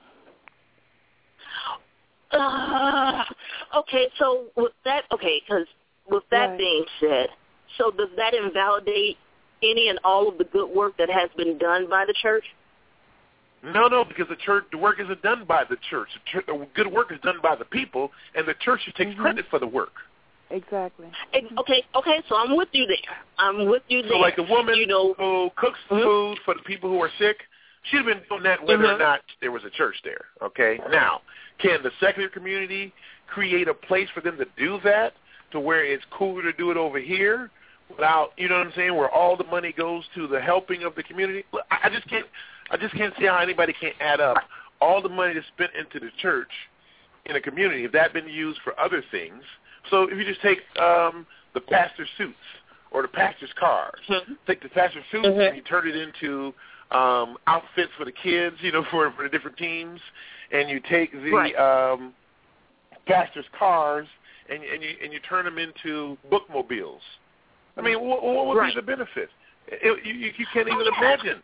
Uh, okay, so with that, okay, because with that Right. being said, so does that invalidate any and all of the good work that has been done by the church? No, no, because the church, the work isn't done by the church. The, church, the good work is done by the people, and the church takes Mm-hmm. credit for the work. Exactly. Okay, okay, so I'm with you there. I'm with you there. So like the woman you know, who cooks mm-hmm. food for the people who are sick, She'd have been doing that whether mm-hmm. or not there was a church there, okay? Now, can the secular community create a place for them to do that to where it's cooler to do it over here without, you know what I'm saying, where all the money goes to the helping of the community? I, I just can't I just can't see how anybody can add up all the money that's spent into the church in a community if that had been used for other things. So if you just take um, the pastor's suits or the pastor's cars, mm-hmm. take the pastor's suits mm-hmm. and you turn it into um, outfits for the kids, you know, for, for the different teams, and you take the right. um, pastor's cars and, and, you, and you turn them into bookmobiles. I mean, what, what would right. be the benefit? It, you, you can't even oh, yeah. imagine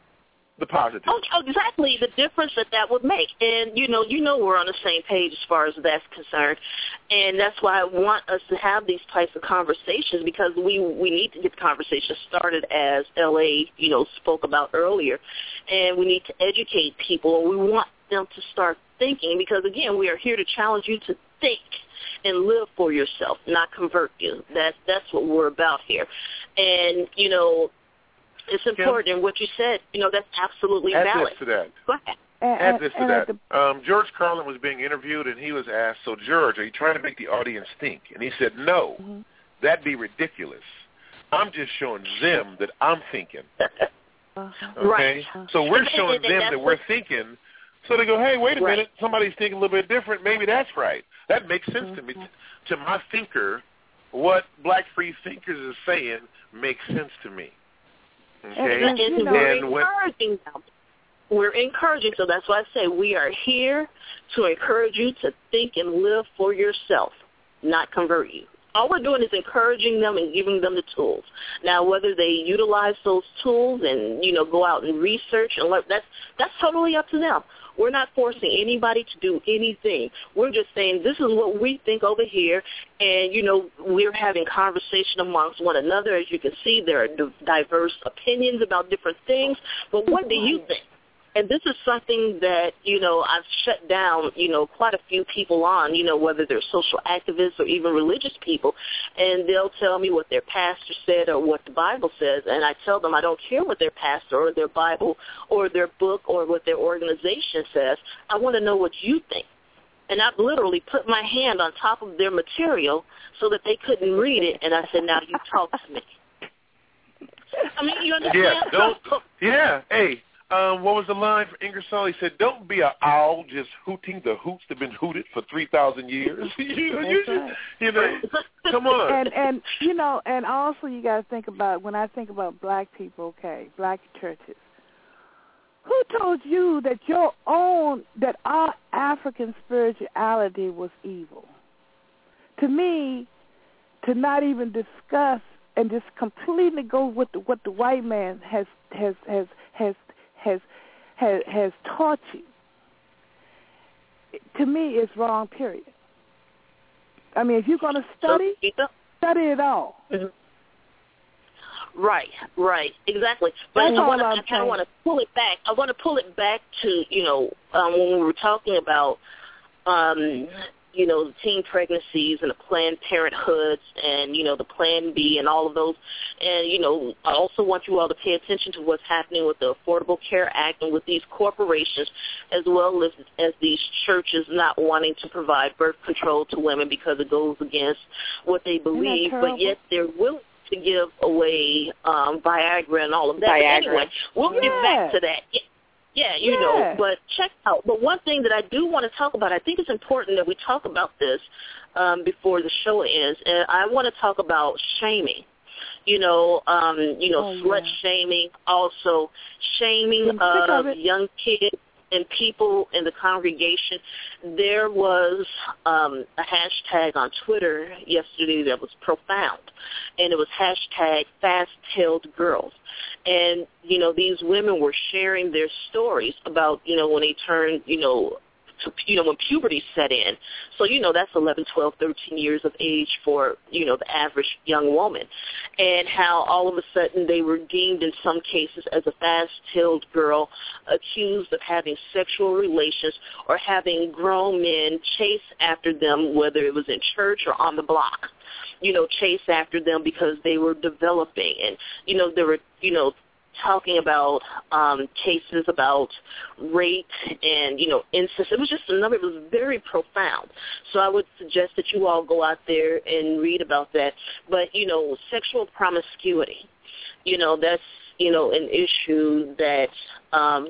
the positive. Oh, exactly, the difference that that would make. And, you know, you know we're on the same page as far as that's concerned. And that's why I want us to have these types of conversations, because we, we need to get the conversation started, as L A, you know, spoke about earlier. And we need to educate people, and we want them to start thinking, because, again, we are here to challenge you to think and live for yourself, not convert you. That, that's what we're about here. And, you know, it's important, and what you said, you know, that's absolutely Add valid. This to that. Go ahead. Add this to that. Um, George Carlin was being interviewed, and he was asked, so, George, are you trying to make the audience think? And he said, no, mm-hmm. that'd be ridiculous. I'm just showing them that I'm thinking. uh-huh. Okay? Right. So we're showing them that we're thinking, so they go, hey, wait a right. minute, somebody's thinking a little bit different. Maybe that's right. That makes sense mm-hmm. to me. To my thinker, what Black Free Thinkers is saying makes sense to me. Okay. And, and, and we're encouraging them. We're encouraging, so that's why I say we are here to encourage you to think and live for yourself, not convert you. All we're doing is encouraging them and giving them the tools. Now, whether they utilize those tools and, you know, go out and research and learn, that's that's totally up to them. We're not forcing anybody to do anything. We're just saying this is what we think over here, and, you know, we're having conversation amongst one another. As you can see, there are diverse opinions about different things, but what do you think? And this is something that, you know, I've shut down, you know, quite a few people on, you know, whether they're social activists or even religious people, and they'll tell me what their pastor said or what the Bible says, and I tell them I don't care what their pastor or their Bible or their book or what their organization says. I want to know what you think. And I've literally put my hand on top of their material so that they couldn't read it, and I said, now you talk to me. I mean, you understand? Yeah, don't, yeah, hey. Um, what was the line for Ingersoll? He said, don't be an owl just hooting the hoots that have been hooted for three thousand years. you, you, right. you know, come on. And, and, you know, and also you got to think about, when I think about black people, okay, black churches, who told you that your own, that our African spirituality was evil? To me, to not even discuss and just completely go with the, what the white man has has has has has has, has taught you, to me, is wrong, period. I mean, if you're going to study, study it all. Mm-hmm. Right, right, exactly. But That's I, wanna, all I kind of want to pull it back. I want to pull it back to, you know, um, when we were talking about, um, you know, the teen pregnancies and the Planned Parenthoods and, you know, the Plan B and all of those. And, you know, I also want you all to pay attention to what's happening with the Affordable Care Act and with these corporations, as well as, as these churches not wanting to provide birth control to women because it goes against what they believe, but yet they're willing to give away um, Viagra and all of that. Viagra. But anyway, we'll yeah. get back to that. Yeah. Yeah, you yeah. know, but check out. But one thing that I do want to talk about, I think it's important that we talk about this um, before the show ends, and I want to talk about shaming. You know, um, you know, oh, slut yeah. shaming, also shaming of, of young kids and people in the congregation. There was um, a hashtag on Twitter yesterday that was profound, and it was hashtag fast-tailed girls. And, you know, these women were sharing their stories about, you know, when they turned, you know, to, you know, when puberty set in. So, you know, that's eleven, twelve, thirteen years of age for, you know, the average young woman. And how all of a sudden they were deemed in some cases as a fast-tailed girl, accused of having sexual relations or having grown men chase after them, whether it was in church or on the block. You know, chase after them because they were developing. And, you know, there were, you know, talking about um, cases about rape and, you know, incest. It was just a number. It was very profound. So I would suggest that you all go out there and read about that. But, you know, sexual promiscuity, you know, that's, you know, an issue that, um,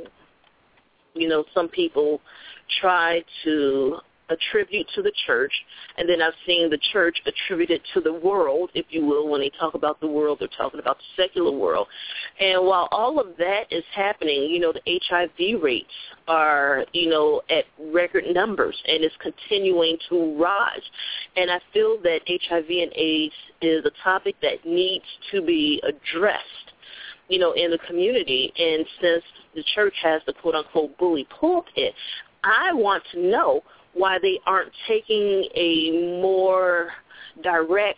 you know, some people try to attribute to the church, and then I've seen the church attribute it to the world, if you will. When they talk about the world, they're talking about the secular world. And while all of that is happening, you know, the H I V rates are, you know, at record numbers, and it's continuing to rise. And I feel that H I V and AIDS is a topic that needs to be addressed, you know, in the community. And since the church has the quote-unquote bully pulpit, I want to know why they aren't taking a more direct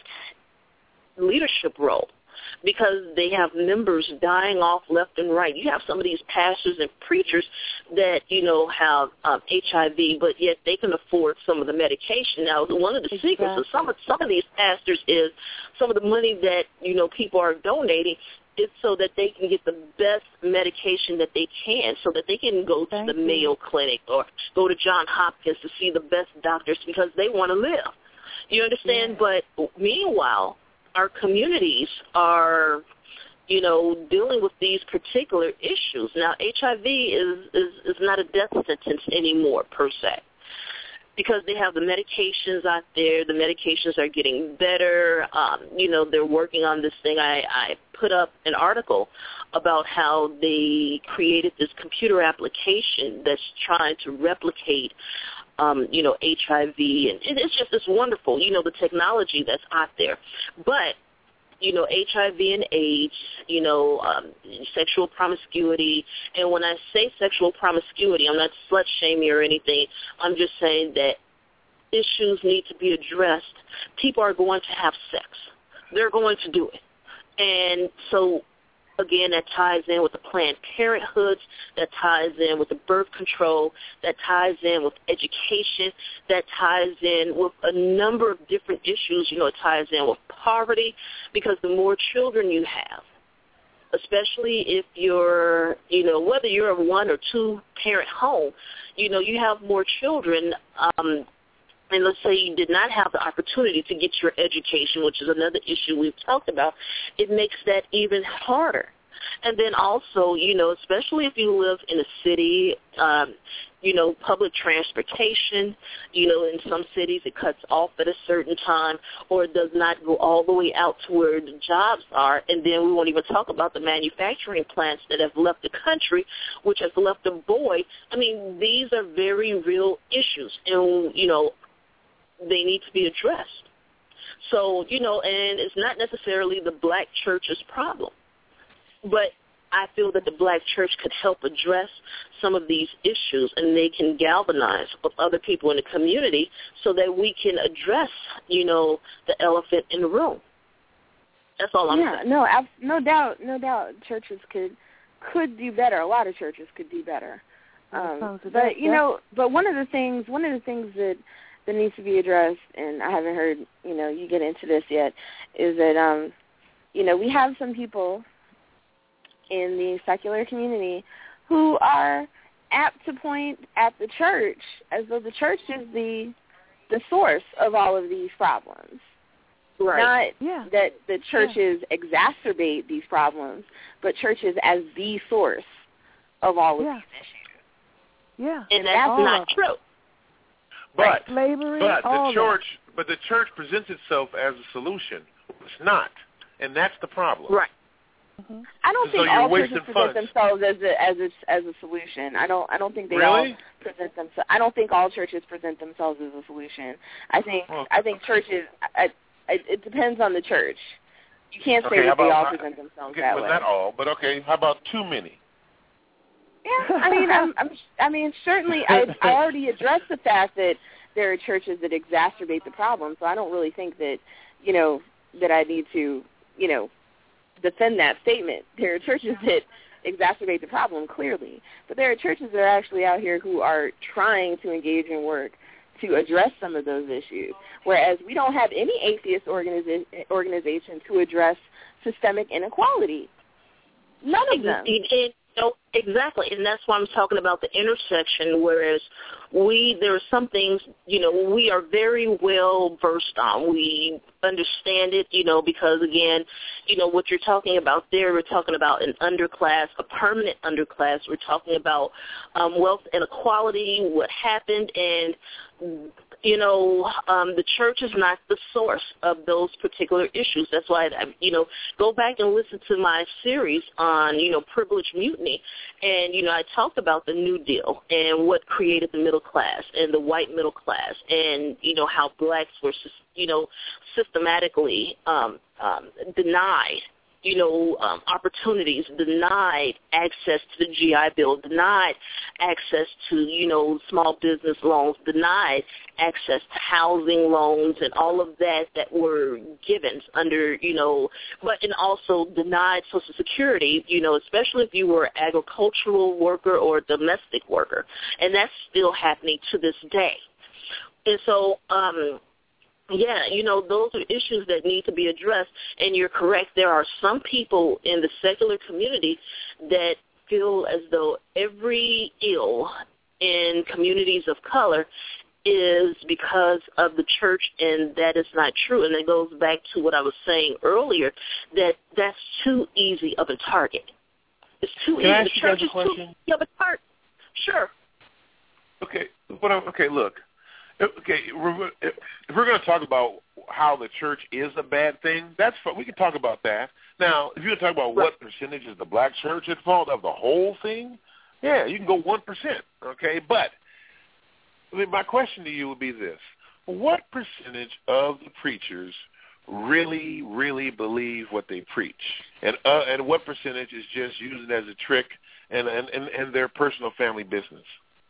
leadership role, because they have members dying off left and right. You have some of these pastors and preachers that, you know, have um, H I V, but yet they can afford some of the medication. Now, one of the Exactly. secrets of some of, some of these pastors is some of the money that, you know, people are donating is so that they can get the best medication that they can, so that they can go to Thank the you. Mayo Clinic or go to Johns Hopkins to see the best doctors, because they want to live. You understand? Yeah. But meanwhile, our communities are, you know, dealing with these particular issues. Now, H I V is, is, is not a death sentence anymore, per se, because they have the medications out there. The medications are getting better. Um, you know, they're working on this thing. I, I put up an article about how they created this computer application that's trying to replicate, um, you know, H I V. And it, it's just it's wonderful, you know, the technology that's out there. But you know, H I V and AIDS, you know, um, sexual promiscuity. And when I say sexual promiscuity, I'm not slut-shaming or anything. I'm just saying that issues need to be addressed. People are going to have sex. They're going to do it. And so, again, that ties in with the Planned Parenthoods, that ties in with the birth control, that ties in with education, that ties in with a number of different issues. You know, it ties in with poverty, because the more children you have, especially if you're, you know, whether you're a one or two parent home, you know, you have more children, um, and let's say you did not have the opportunity to get your education, which is another issue we've talked about, it makes that even harder. And then also, you know, especially if you live in a city, um, you know, public transportation, you know, in some cities it cuts off at a certain time, or it does not go all the way out to where the jobs are. And then we won't even talk about the manufacturing plants that have left the country, which has left a void. I mean, these are very real issues, and, you know, they need to be addressed. So, you know, and it's not necessarily the black church's problem, but I feel that the black church could help address some of these issues, and they can galvanize with other people in the community so that we can address, you know, the elephant in the room. That's all I'm yeah, saying. no, ab- no doubt, no doubt churches could could do better. A lot of churches could do better. Um, but, you know, but one of the things, one of the things that that needs to be addressed, and I haven't heard, you know, you get into this yet, is that, um, you know, we have some people in the secular community who are apt to point at the church as though the church is the the source of all of these problems. Right. Not yeah. that the churches yeah. exacerbate these problems, but churches as the source of all of yeah. these issues. Yeah. And that's all not true. But, slavery, but all the church, that. but the church presents itself as a solution. It's not, and that's the problem. Right. Mm-hmm. I don't so think all churches present funds. themselves as a as a as a solution. I don't I don't think they really? all present themselves. I don't think all churches present themselves as a solution. I think okay. I think churches. I, I, it depends on the church. You can't say okay, that they all how, present themselves okay, that well, way. Not all, but okay. How about too many? Yeah, I mean, I'm, I'm, I mean, certainly, I, I already addressed the fact that there are churches that exacerbate the problem, so I don't really think that, you know, that I need to, you know, defend that statement. There are churches that exacerbate the problem, clearly, but there are churches that are actually out here who are trying to engage in work to address some of those issues, whereas we don't have any atheist organiza- organization to address systemic inequality. None of them. And, and, no, exactly, and that's why I'm talking about the intersection, whereas we, there are some things, you know, we are very well versed on. We understand it, you know, because, again, you know, what you're talking about there, we're talking about an underclass, a permanent underclass. We're talking about um, wealth inequality, what happened, and you know, um, the church is not the source of those particular issues. That's why, I, you know, go back and listen to my series on, you know, privilege mutiny. And, you know, I talked about the New Deal and what created the middle class and the white middle class and, you know, how blacks were, you know, systematically um, um, denied you know, um, opportunities, denied access to the G I Bill, denied access to, you know, small business loans, denied access to housing loans and all of that that were given under, you know, but and also denied Social Security, you know, especially if you were an agricultural worker or a domestic worker. And that's still happening to this day. And so, um, yeah, you know, those are issues that need to be addressed, and you're correct. There are some people in the secular community that feel as though every ill in communities of color is because of the church, and that is not true. And it goes back to what I was saying earlier, that that's too easy of a target. It's too Can easy. I ask the you church guys a is question? too easy of a target. Sure. Okay, but I'm, okay, look. Okay, if we're going to talk about how the church is a bad thing, that's fine. We can talk about that. Now, if you're going to talk about what percentage is the black church at fault of the whole thing, yeah, you can go one percent, okay? But I mean, my question to you would be this. What percentage of the preachers really, really believe what they preach? And uh, and what percentage is just using it as a trick and, and, and, and their personal family business?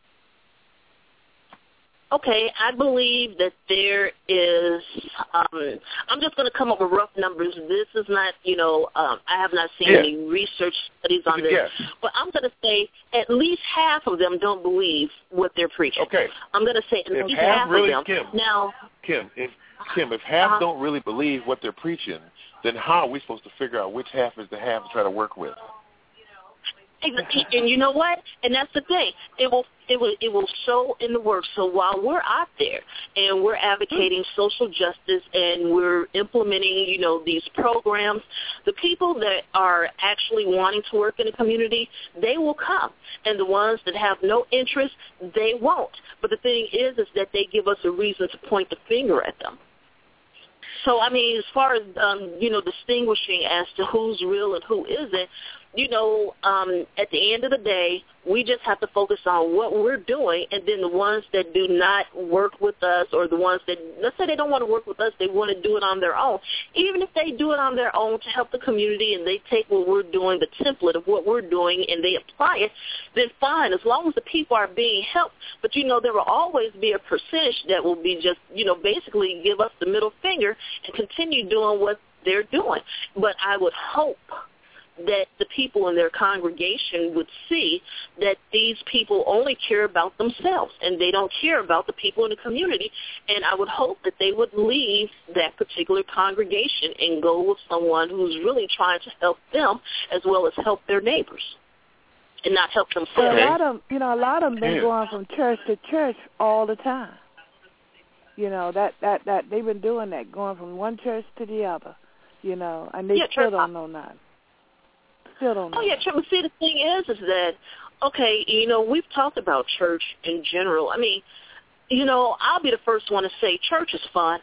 Okay, I believe that there is, um, I'm just going to come up with rough numbers. This is not, you know, um, I have not seen yeah. any research studies on this. Yes. But I'm going to say at least half of them don't believe what they're preaching. Okay. I'm going to say at if least half, half really, of them. Kim, now, Kim, if, Kim, if half uh-huh. don't really believe what they're preaching, then how are we supposed to figure out which half is the half to try to work with? And you know what? And that's the thing. It will it will it will show in the work. So while we're out there and we're advocating social justice and we're implementing, you know, these programs, the people that are actually wanting to work in the community, they will come. And the ones that have no interest, they won't. But the thing is is that they give us a reason to point the finger at them. So, I mean, as far as, um, you know, distinguishing as to who's real and who isn't, you know, um, at the end of the day, we just have to focus on what we're doing, and then the ones that do not work with us or the ones that, let's say they don't want to work with us, they want to do it on their own. Even if they do it on their own to help the community and they take what we're doing, the template of what we're doing, and they apply it, then fine, as long as the people are being helped. But, you know, there will always be a percentage that will be just, you know, basically give us the middle finger and continue doing what they're doing. But I would hope that the people in their congregation would see that these people only care about themselves and they don't care about the people in the community. And I would hope that they would leave that particular congregation and go with someone who's really trying to help them as well as help their neighbors and not help themselves. Well, a lot of, you know, a lot of them been Yeah. going from church to church all the time. You know, that, that, that they've been doing that, going from one church to the other, you know, and they Yeah, still church- don't know nothing. Still don't know. Oh, yeah, Trevor, see, the thing is, is that, okay, you know, we've talked about church in general. I mean, you know, I'll be the first one to say church is fun.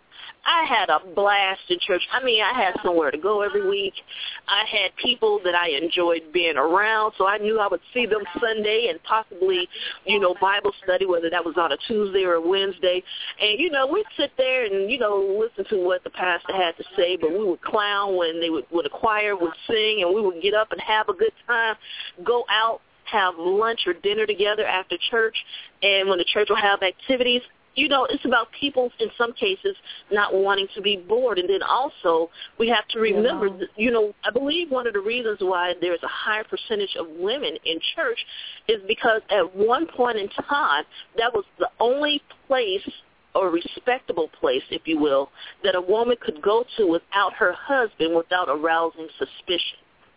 I had a blast in church. I mean, I had somewhere to go every week. I had people that I enjoyed being around, so I knew I would see them Sunday and possibly, you know, Bible study, whether that was on a Tuesday or a Wednesday. And, you know, we'd sit there and, you know, listen to what the pastor had to say, but we would clown when they would, when the choir would sing, and we would get up and have a good time, go out, have lunch or dinner together after church, and when the church will have activities, you know, it's about people, in some cases, not wanting to be bored. And then also, we have to remember, yeah. that, you know, I believe one of the reasons why there's a higher percentage of women in church is because at one point in time, that was the only place or respectable place, if you will, that a woman could go to without her husband, without arousing suspicion.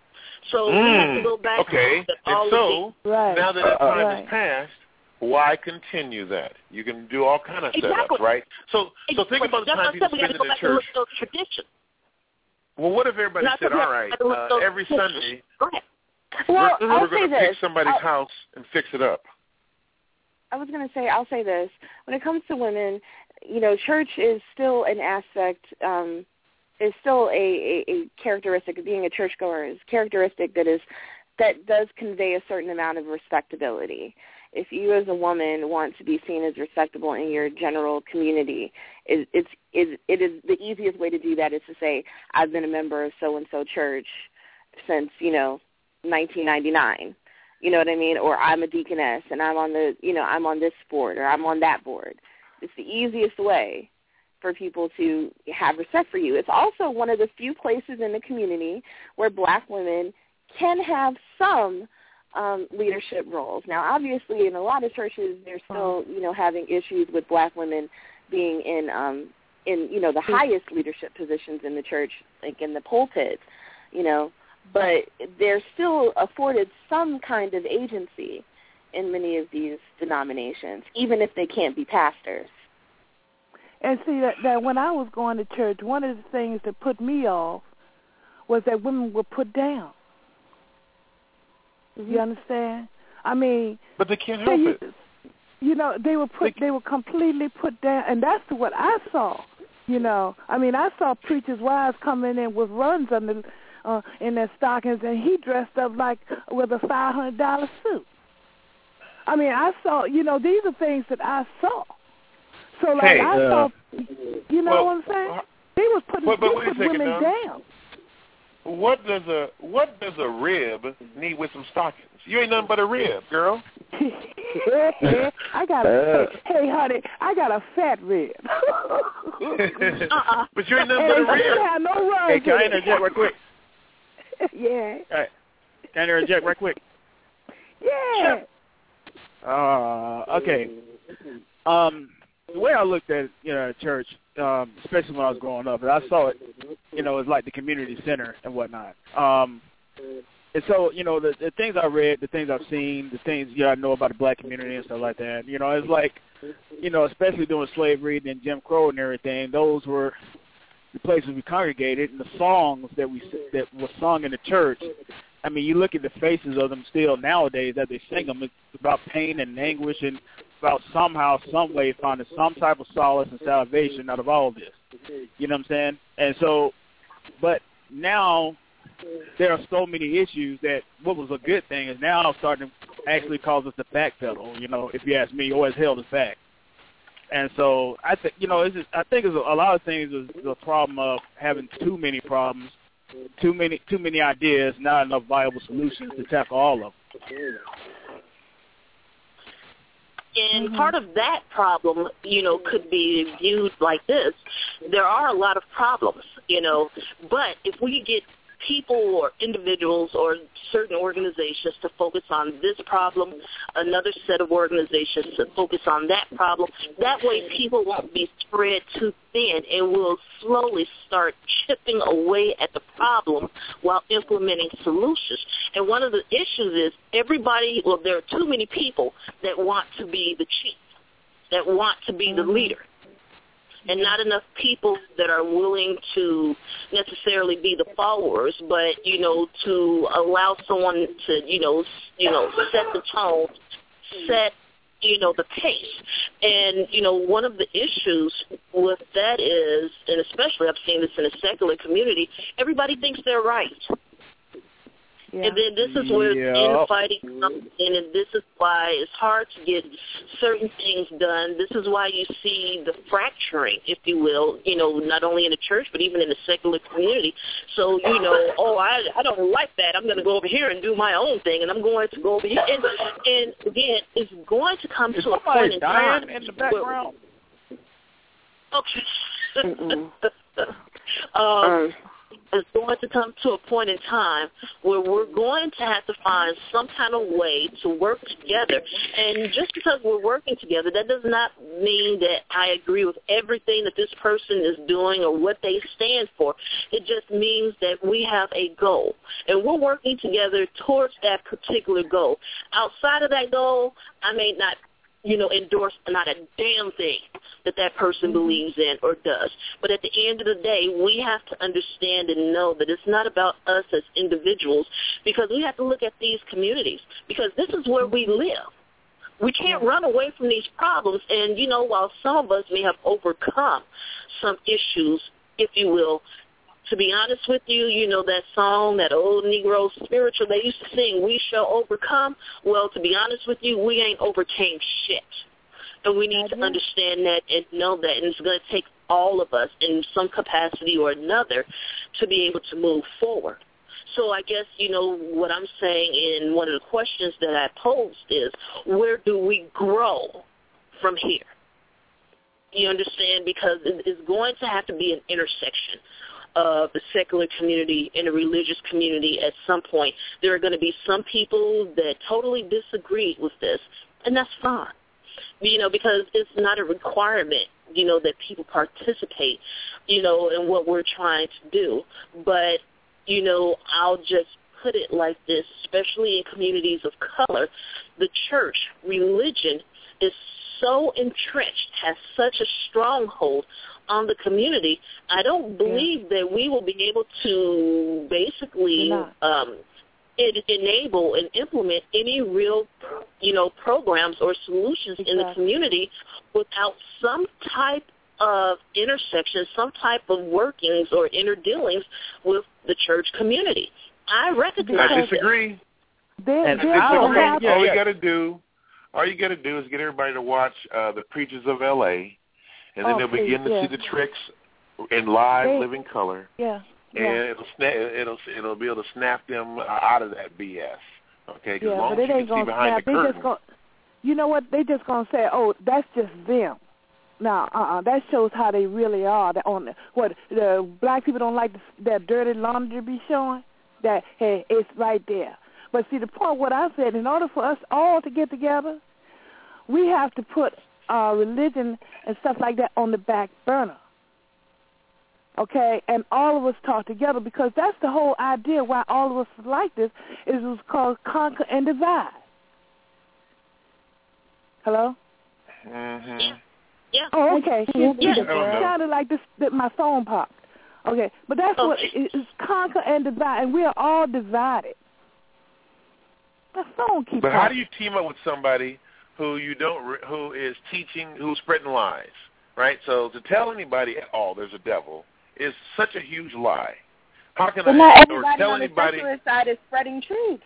So mm, we have to go back. Okay, to and all so the, right. now that that time right. has passed, why continue that? You can do all kind of exactly. setups, right? So, so think exactly. about the That's time people we spend got to go in back church. to those traditions. Well, what if everybody Not said, all right, uh, every Sunday, Well, we're, I'll we're going say to this. pick somebody's I'll, house and fix it up? I was going to say, I'll say this. When it comes to women, you know, church is still an aspect, um, is still a, a, a characteristic of being a churchgoer is characteristic that is that does convey a certain amount of respectability. If you as a woman want to be seen as respectable in your general community, it, it's, it, it is the easiest way to do that is to say, I've been a member of so-and-so church since, you know, nineteen ninety-nine. You know what I mean? Or I'm a deaconess and I'm on the, you know, I'm on this board or I'm on that board. It's the easiest way for people to have respect for you. It's also one of the few places in the community where black women can have some um, leadership roles. Now, obviously, in a lot of churches, they're still, you know, having issues with black women being in, um, in you know, the highest leadership positions in the church, like in the pulpit, you know. But they're still afforded some kind of agency in many of these denominations, even if they can't be pastors. And see, that, that when I was going to church, one of the things that put me off was that women were put down. Mm-hmm. You understand? I mean, but they can't help you, it. You know, they were put. They, they were completely put down, and that's what I saw. You know, I mean, I saw preachers' wives coming in with runs under uh, in their stockings, and he dressed up like with a five hundred dollar suit. I mean, I saw. You know, these are things that I saw. So, like, hey, I uh, saw. You know well, what I'm saying? They was putting but, but they wait a put second women now. down. What does a what does a rib need with some stockings? You ain't nothing but a rib, girl. I got a hey, honey, I got a fat rib. uh-uh. But you ain't nothing Hey, but a you rib. have no runs Hey, can I in it. interject right quick? Yeah. All right. Can I interject right quick? Yeah. Uh, okay. Um, the way I looked at it, you know, at church, um, especially when I was growing up, and I saw it, you know, as like the community center and whatnot. Um, and so, you know, the, the things I read, the things I've seen, the things, you know, I know about the black community and stuff like that, you know, it's like, you know, especially during slavery and Jim Crow and everything, those were the places we congregated, and the songs that we that were sung in the church. I mean, you look at the faces of them still nowadays that they sing them. It's about pain and anguish and about somehow, some way finding some type of solace and salvation out of all of this. You know what I'm saying? And so, but now there are so many issues that what was a good thing is now starting to actually cause us to backpedal, you know, if you ask me, or as held as fact. And so I think, you know, it's just, I think it's a, a lot of things is the problem of having too many problems, too many too many ideas, not enough viable solutions to tackle all of them. And Mm-hmm. part of that problem, you know, could be viewed like this. There are a lot of problems, you know, but if we get people or individuals or certain organizations to focus on this problem, another set of organizations to focus on that problem, that way people won't be spread too thin and will slowly start chipping away at the problem while implementing solutions. And one of the issues is everybody, well, there are too many people that want to be the chief, that want to be the leader, and not enough people that are willing to necessarily be the followers, but, you know, to allow someone to, you know, you know, set the tone, set, you know, the pace. And, you know, one of the issues with that is, and especially I've seen this in the secular community, everybody thinks they're right. Yeah. And then this is where Yeah. infighting comes in, and this is why it's hard to get certain things done. This is why you see the fracturing, if you will, you know, not only in the church, but even in the secular community. So, you know, oh, I I don't like that. I'm going to go over here and do my own thing, and I'm going to go over here. And, and again, it's going to come Is to a point in dying time. in the background? Where, okay. Mm-mm. um, it's going to come to a point in time where we're going to have to find some kind of way to work together. And just because we're working together, that does not mean that I agree with everything that this person is doing or what they stand for. It just means that we have a goal, and we're working together towards that particular goal. Outside of that goal, I may not you know, endorse not a damn thing that that person mm-hmm. believes in or does. But at the end of the day, we have to understand and know that it's not about us as individuals, because we have to look at these communities, because this is where we live. We can't run away from these problems. And, you know, while some of us may have overcome some issues, if you will, to be honest with you, you know that song, that old Negro spiritual they used to sing, we shall overcome. Well, to be honest with you, we ain't overcame shit. And we need to understand that and know that. And it's going to take all of us in some capacity or another to be able to move forward. So I guess, you know, what I'm saying in one of the questions that I posed is, where do we grow from here? You understand? Because it's going to have to be an intersection of the secular community and the religious community at some point. There are going to be some people that totally disagree with this, and that's fine. You know, because it's not a requirement, you know, that people participate, you know, in what we're trying to do. But, you know, I'll just put it like this, especially in communities of color, the church, religion is so entrenched, has such a stronghold on the community. I don't believe yeah. that we will be able to basically um, en- enable and implement any real, you know, programs or solutions exactly. in the community without some type of intersection, some type of workings or inner dealings with the church community. I recognize I disagree. They're, they're all have, all you got to do, all you got to do is get everybody to watch uh, the Preachers of L A, and then oh, they'll begin please, to yeah. see the tricks in live, they, living color. Yeah. And yeah. it'll, sna- it'll it'll be able to snap them out of that B S. Okay, because yeah, as long but as it you ain't can see gonna behind snap. the They curtain. just gonna, you know what? They just gonna say, "Oh, that's just them." Now, uh-uh, that shows how they really are. That on the, what the black people don't like the, that dirty laundry to be showing. That hey, it's right there. But see, the point what I said, in order for us all to get together, we have to put uh, religion and stuff like that on the back burner. Okay, and all of us talk together, because that's the whole idea why all of us is like this, is it was called conquer and divide. Hello? Mm-hmm. Yeah. Oh, okay. Yeah. It sounded like this, that my phone popped. Okay, but that's okay. what it is, conquer and divide, and we are all divided. My phone keeps But popping. how do you team up with somebody who you don't, who is teaching, who's spreading lies, right? So to tell anybody, oh, there's a devil, is such a huge lie. How can but I not or everybody tell on the anybody? secular side is spreading truth.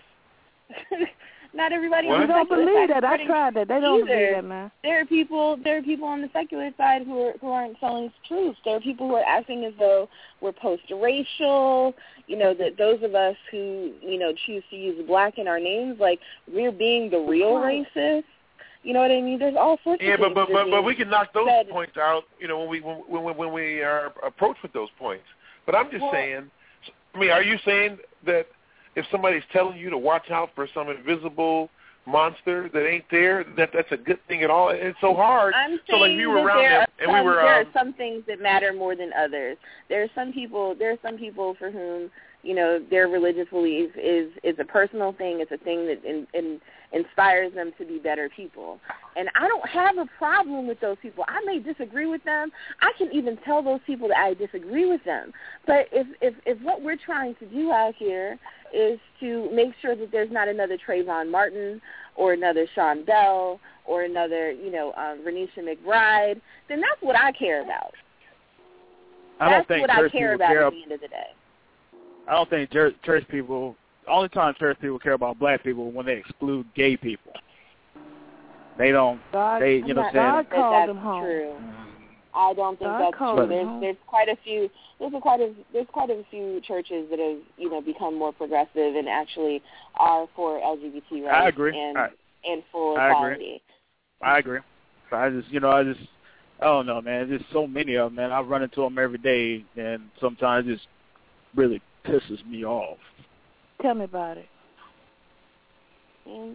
Not everybody what? on the They don't secular believe side that. I tried that. They don't either. believe that, man. There are people. There are people on the secular side who are who aren't telling truth. There are people who are acting as though we're post-racial. You know, that those of us who you know choose to use black in our names, like we're being the real racists. You know what I mean? There's all sorts yeah, of but things. but but, but we can knock those said. points out. You know, when we when when, when we are approached with those points. But I'm just well, saying. I mean, are you saying that if somebody's telling you to watch out for some invisible monster that ain't there, that that's a good thing at all? It's so hard. I'm so like saying we were that around there, there, are and some, we were. There um, are some things that matter more than others. There are some people. There are some people for whom you know their religious belief is is a personal thing. It's a thing that in, in, inspires them to be better people. And I don't have a problem with those people. I may disagree with them. I can even tell those people that I disagree with them. But if if, if what we're trying to do out here is to make sure that there's not another Trayvon Martin or another Sean Bell or another, you know, um, Renisha McBride, then that's what I care about. I don't that's think what I church care people about care at the end of the day. I don't think church, church people, the only time church people care about black people when they exclude gay people. They don't, God, they, you know what I'm saying? God calls that's them home. True. I don't think God that's true. There's home. there's quite a few there's a quite a there's quite a few churches that have you know become more progressive and actually are for L G B T rights I agree. and I, and full I equality. agree. I agree. So I just you know I just I don't know, man. There's so many of them, man. I run into them every day, and sometimes just really pisses me off. Tell me about it. Mm.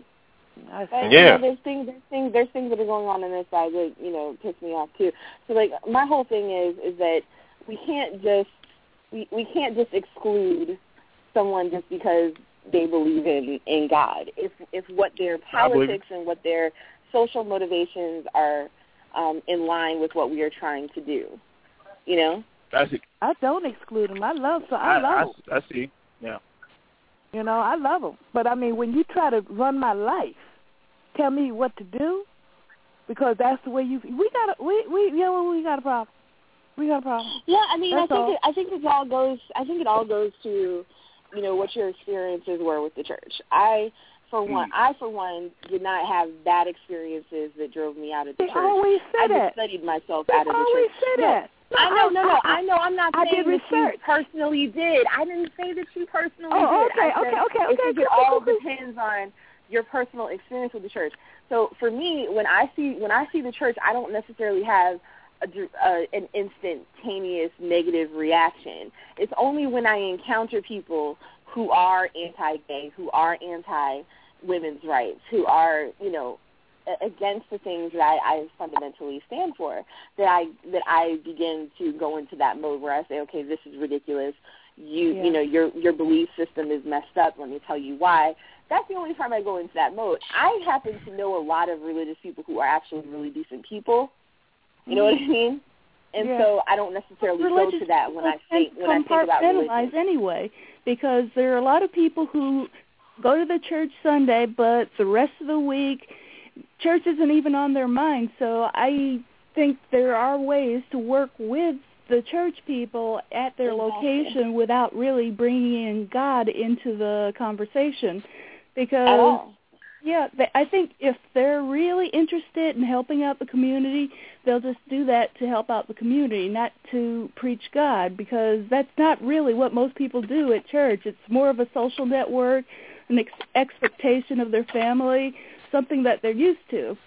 I But, Yeah. you know, there's things, there's things, there's things that are going on on this side that, you know, piss me off too. So, like, my whole thing is, is that we can't just, we, we can't just exclude someone just because they believe in, in God. If, if what their politics and what their social motivations are um, in line with what we are trying to do, you know? That's it. I don't exclude them. I love so I, I, love them. I, I see. Yeah. You know, I love them. But I mean, when you try to run my life, tell me what to do, because that's the way you. We got a we we you know we got a problem. We got a problem. Yeah, I mean, That's I think all. it, I think it all goes. I think it all goes to, you know, what your experiences were with the church. I, for one, I for one did not have bad experiences that drove me out of the They church. always say I that. just studied myself They out of the always church. say No, that. No, I know, I, no, no. I, I know. I'm not I saying did that you research. personally did. I didn't say that you personally Oh, did. okay, I said okay, okay, I okay, think cool, it all cool, cool. depends on your personal experience with the church. So for me, when I see when I see the church, I don't necessarily have a, uh, an instantaneous negative reaction. It's only when I encounter people who are anti-gay, who are anti-women's rights, who are, you know, against the things that I, I fundamentally stand for, that I that I begin to go into that mode where I say, okay, this is ridiculous. You Yeah. you know, your your belief system is messed up. Let me tell you why. That's the only time I go into that mode. I happen to know a lot of religious people who are actually really decent people. You know what I mean? And Yeah. so I don't necessarily Religious go to that when I people think tend to when I think about compartmentalize religion. anyway, because there are a lot of people who go to the church Sunday, but the rest of the week, church isn't even on their mind. So I think there are ways to work with the church people at their Exactly. location without really bringing in God into the conversation. Because, At all. yeah, they, I think if they're really interested in helping out the community, they'll just do that to help out the community, not to preach God, because that's not really what most people do at church. It's more of a social network, an ex- expectation of their family, something that they're used to.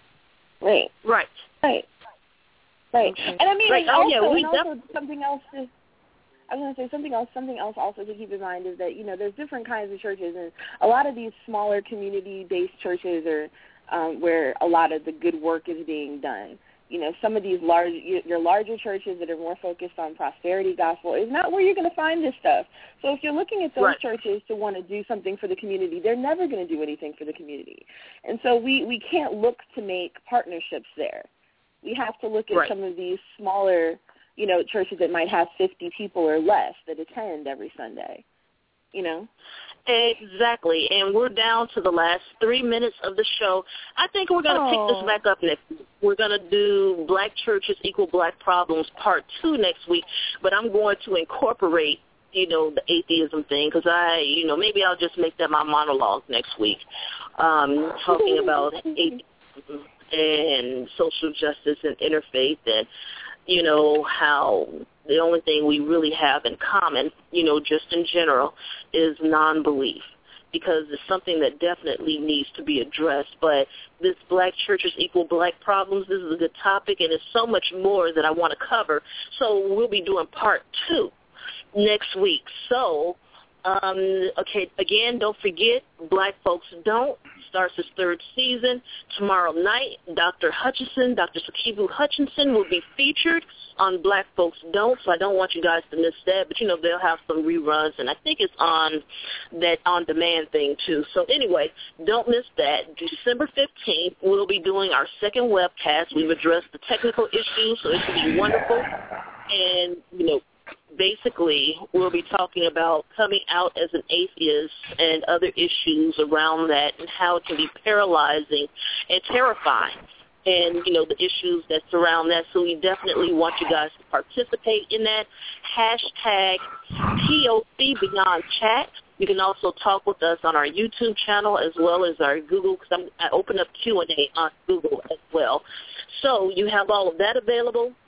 Right. Right. Right. Right. Okay. And I mean, Right. and Oh, also, yeah, we and also something else to, I was going to say something else, something else also to keep in mind is that, you know, there's different kinds of churches, and a lot of these smaller community-based churches are um, where a lot of the good work is being done. You know, some of these large, your larger churches that are more focused on prosperity gospel is not where you're going to find this stuff. So if you're looking at those Right. churches to want to do something for the community, they're never going to do anything for the community. And so we, we can't look to make partnerships there. We have to look at Right. some of these smaller, you know, churches that might have fifty people or less that attend every Sunday, you know? Exactly, and we're down to the last three minutes of the show. I think we're going to Oh. pick this back up next week. We're going to do Black Churches Equal Black Problems Part two next week, but I'm going to incorporate, you know, the atheism thing, because I, you know, maybe I'll just make that my monologue next week, um, talking about atheism and social justice and interfaith, and, you know, how the only thing we really have in common, you know, just in general, is non-belief, because it's something that definitely needs to be addressed. But this Black Churches Equal Black Problems, this is a good topic, and there's so much more that I want to cover. So we'll be doing part two next week. So, um, okay, again, don't forget, Black Folks Don't starts its third season. Tomorrow night, Doctor Hutchinson, Doctor Sakibu Hutchinson will be featured on Black Folks Don't, so I don't want you guys to miss that. But, you know, they'll have some reruns, and I think it's on that on-demand thing, too. So, anyway, don't miss that. December fifteenth, we'll be doing our second webcast. We've addressed the technical issues, so it should be wonderful. And, you know, basically, we'll be talking about coming out as an atheist and other issues around that, and how it can be paralyzing and terrifying, and, you know, the issues that surround that. So we definitely want you guys to participate in that. Hashtag P O C Beyond Chat. You can also talk with us on our YouTube channel as well as our Google, because I open up Q and A on Google as well. So you have all of that available.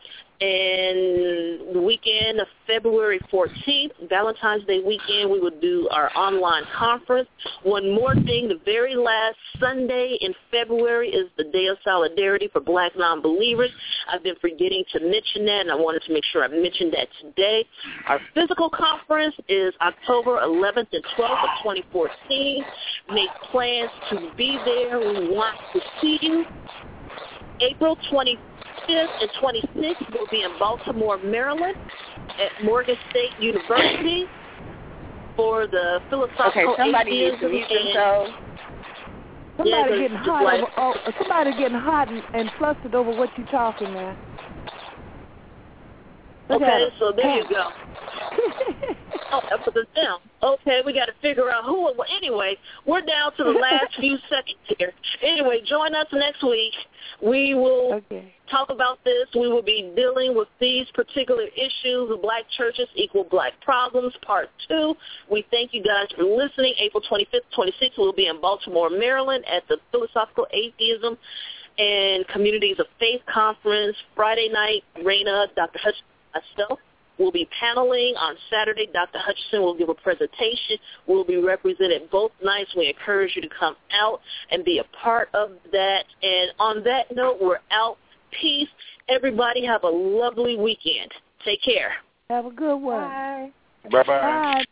And the weekend of February fourteenth, Valentine's Day weekend, we will do our online conference. One more thing, the very last Sunday in February is the Day of Solidarity for Black non-believers. I've been forgetting to mention that, and I wanted to make sure I mentioned that today. Our physical conference is October eleventh and twelfth of twenty fourteen. Make plans to be there. We want to see you. April twenty-fifth and twenty-sixth will be in Baltimore, Maryland at Morgan State University for the philosophical okay, somebody atheism needs to mute and themselves. Somebody yeah, getting hot. like, Over, oh, somebody getting hot and, and flustered over what you're talking, man. Look okay, so there you go. Oh, I put this down. Okay, we got to figure out who. Well, anyway, we're down to the last few seconds here. Anyway, join us next week. We will okay. talk about this. We will be dealing with these particular issues of black churches equal black problems, part two. We thank you guys for listening. April twenty-fifth, twenty-sixth, we'll be in Baltimore, Maryland at the Philosophical Atheism and Communities of Faith Conference. Friday night, Raina, Doctor Hutchinson, myself will be paneling. On Saturday, Doctor Hutchinson will give a presentation. We'll be represented both nights. We encourage you to come out and be a part of that. And on that note, we're out. Peace. Everybody have a lovely weekend. Take care. Have a good one. Bye. Bye-bye. Bye.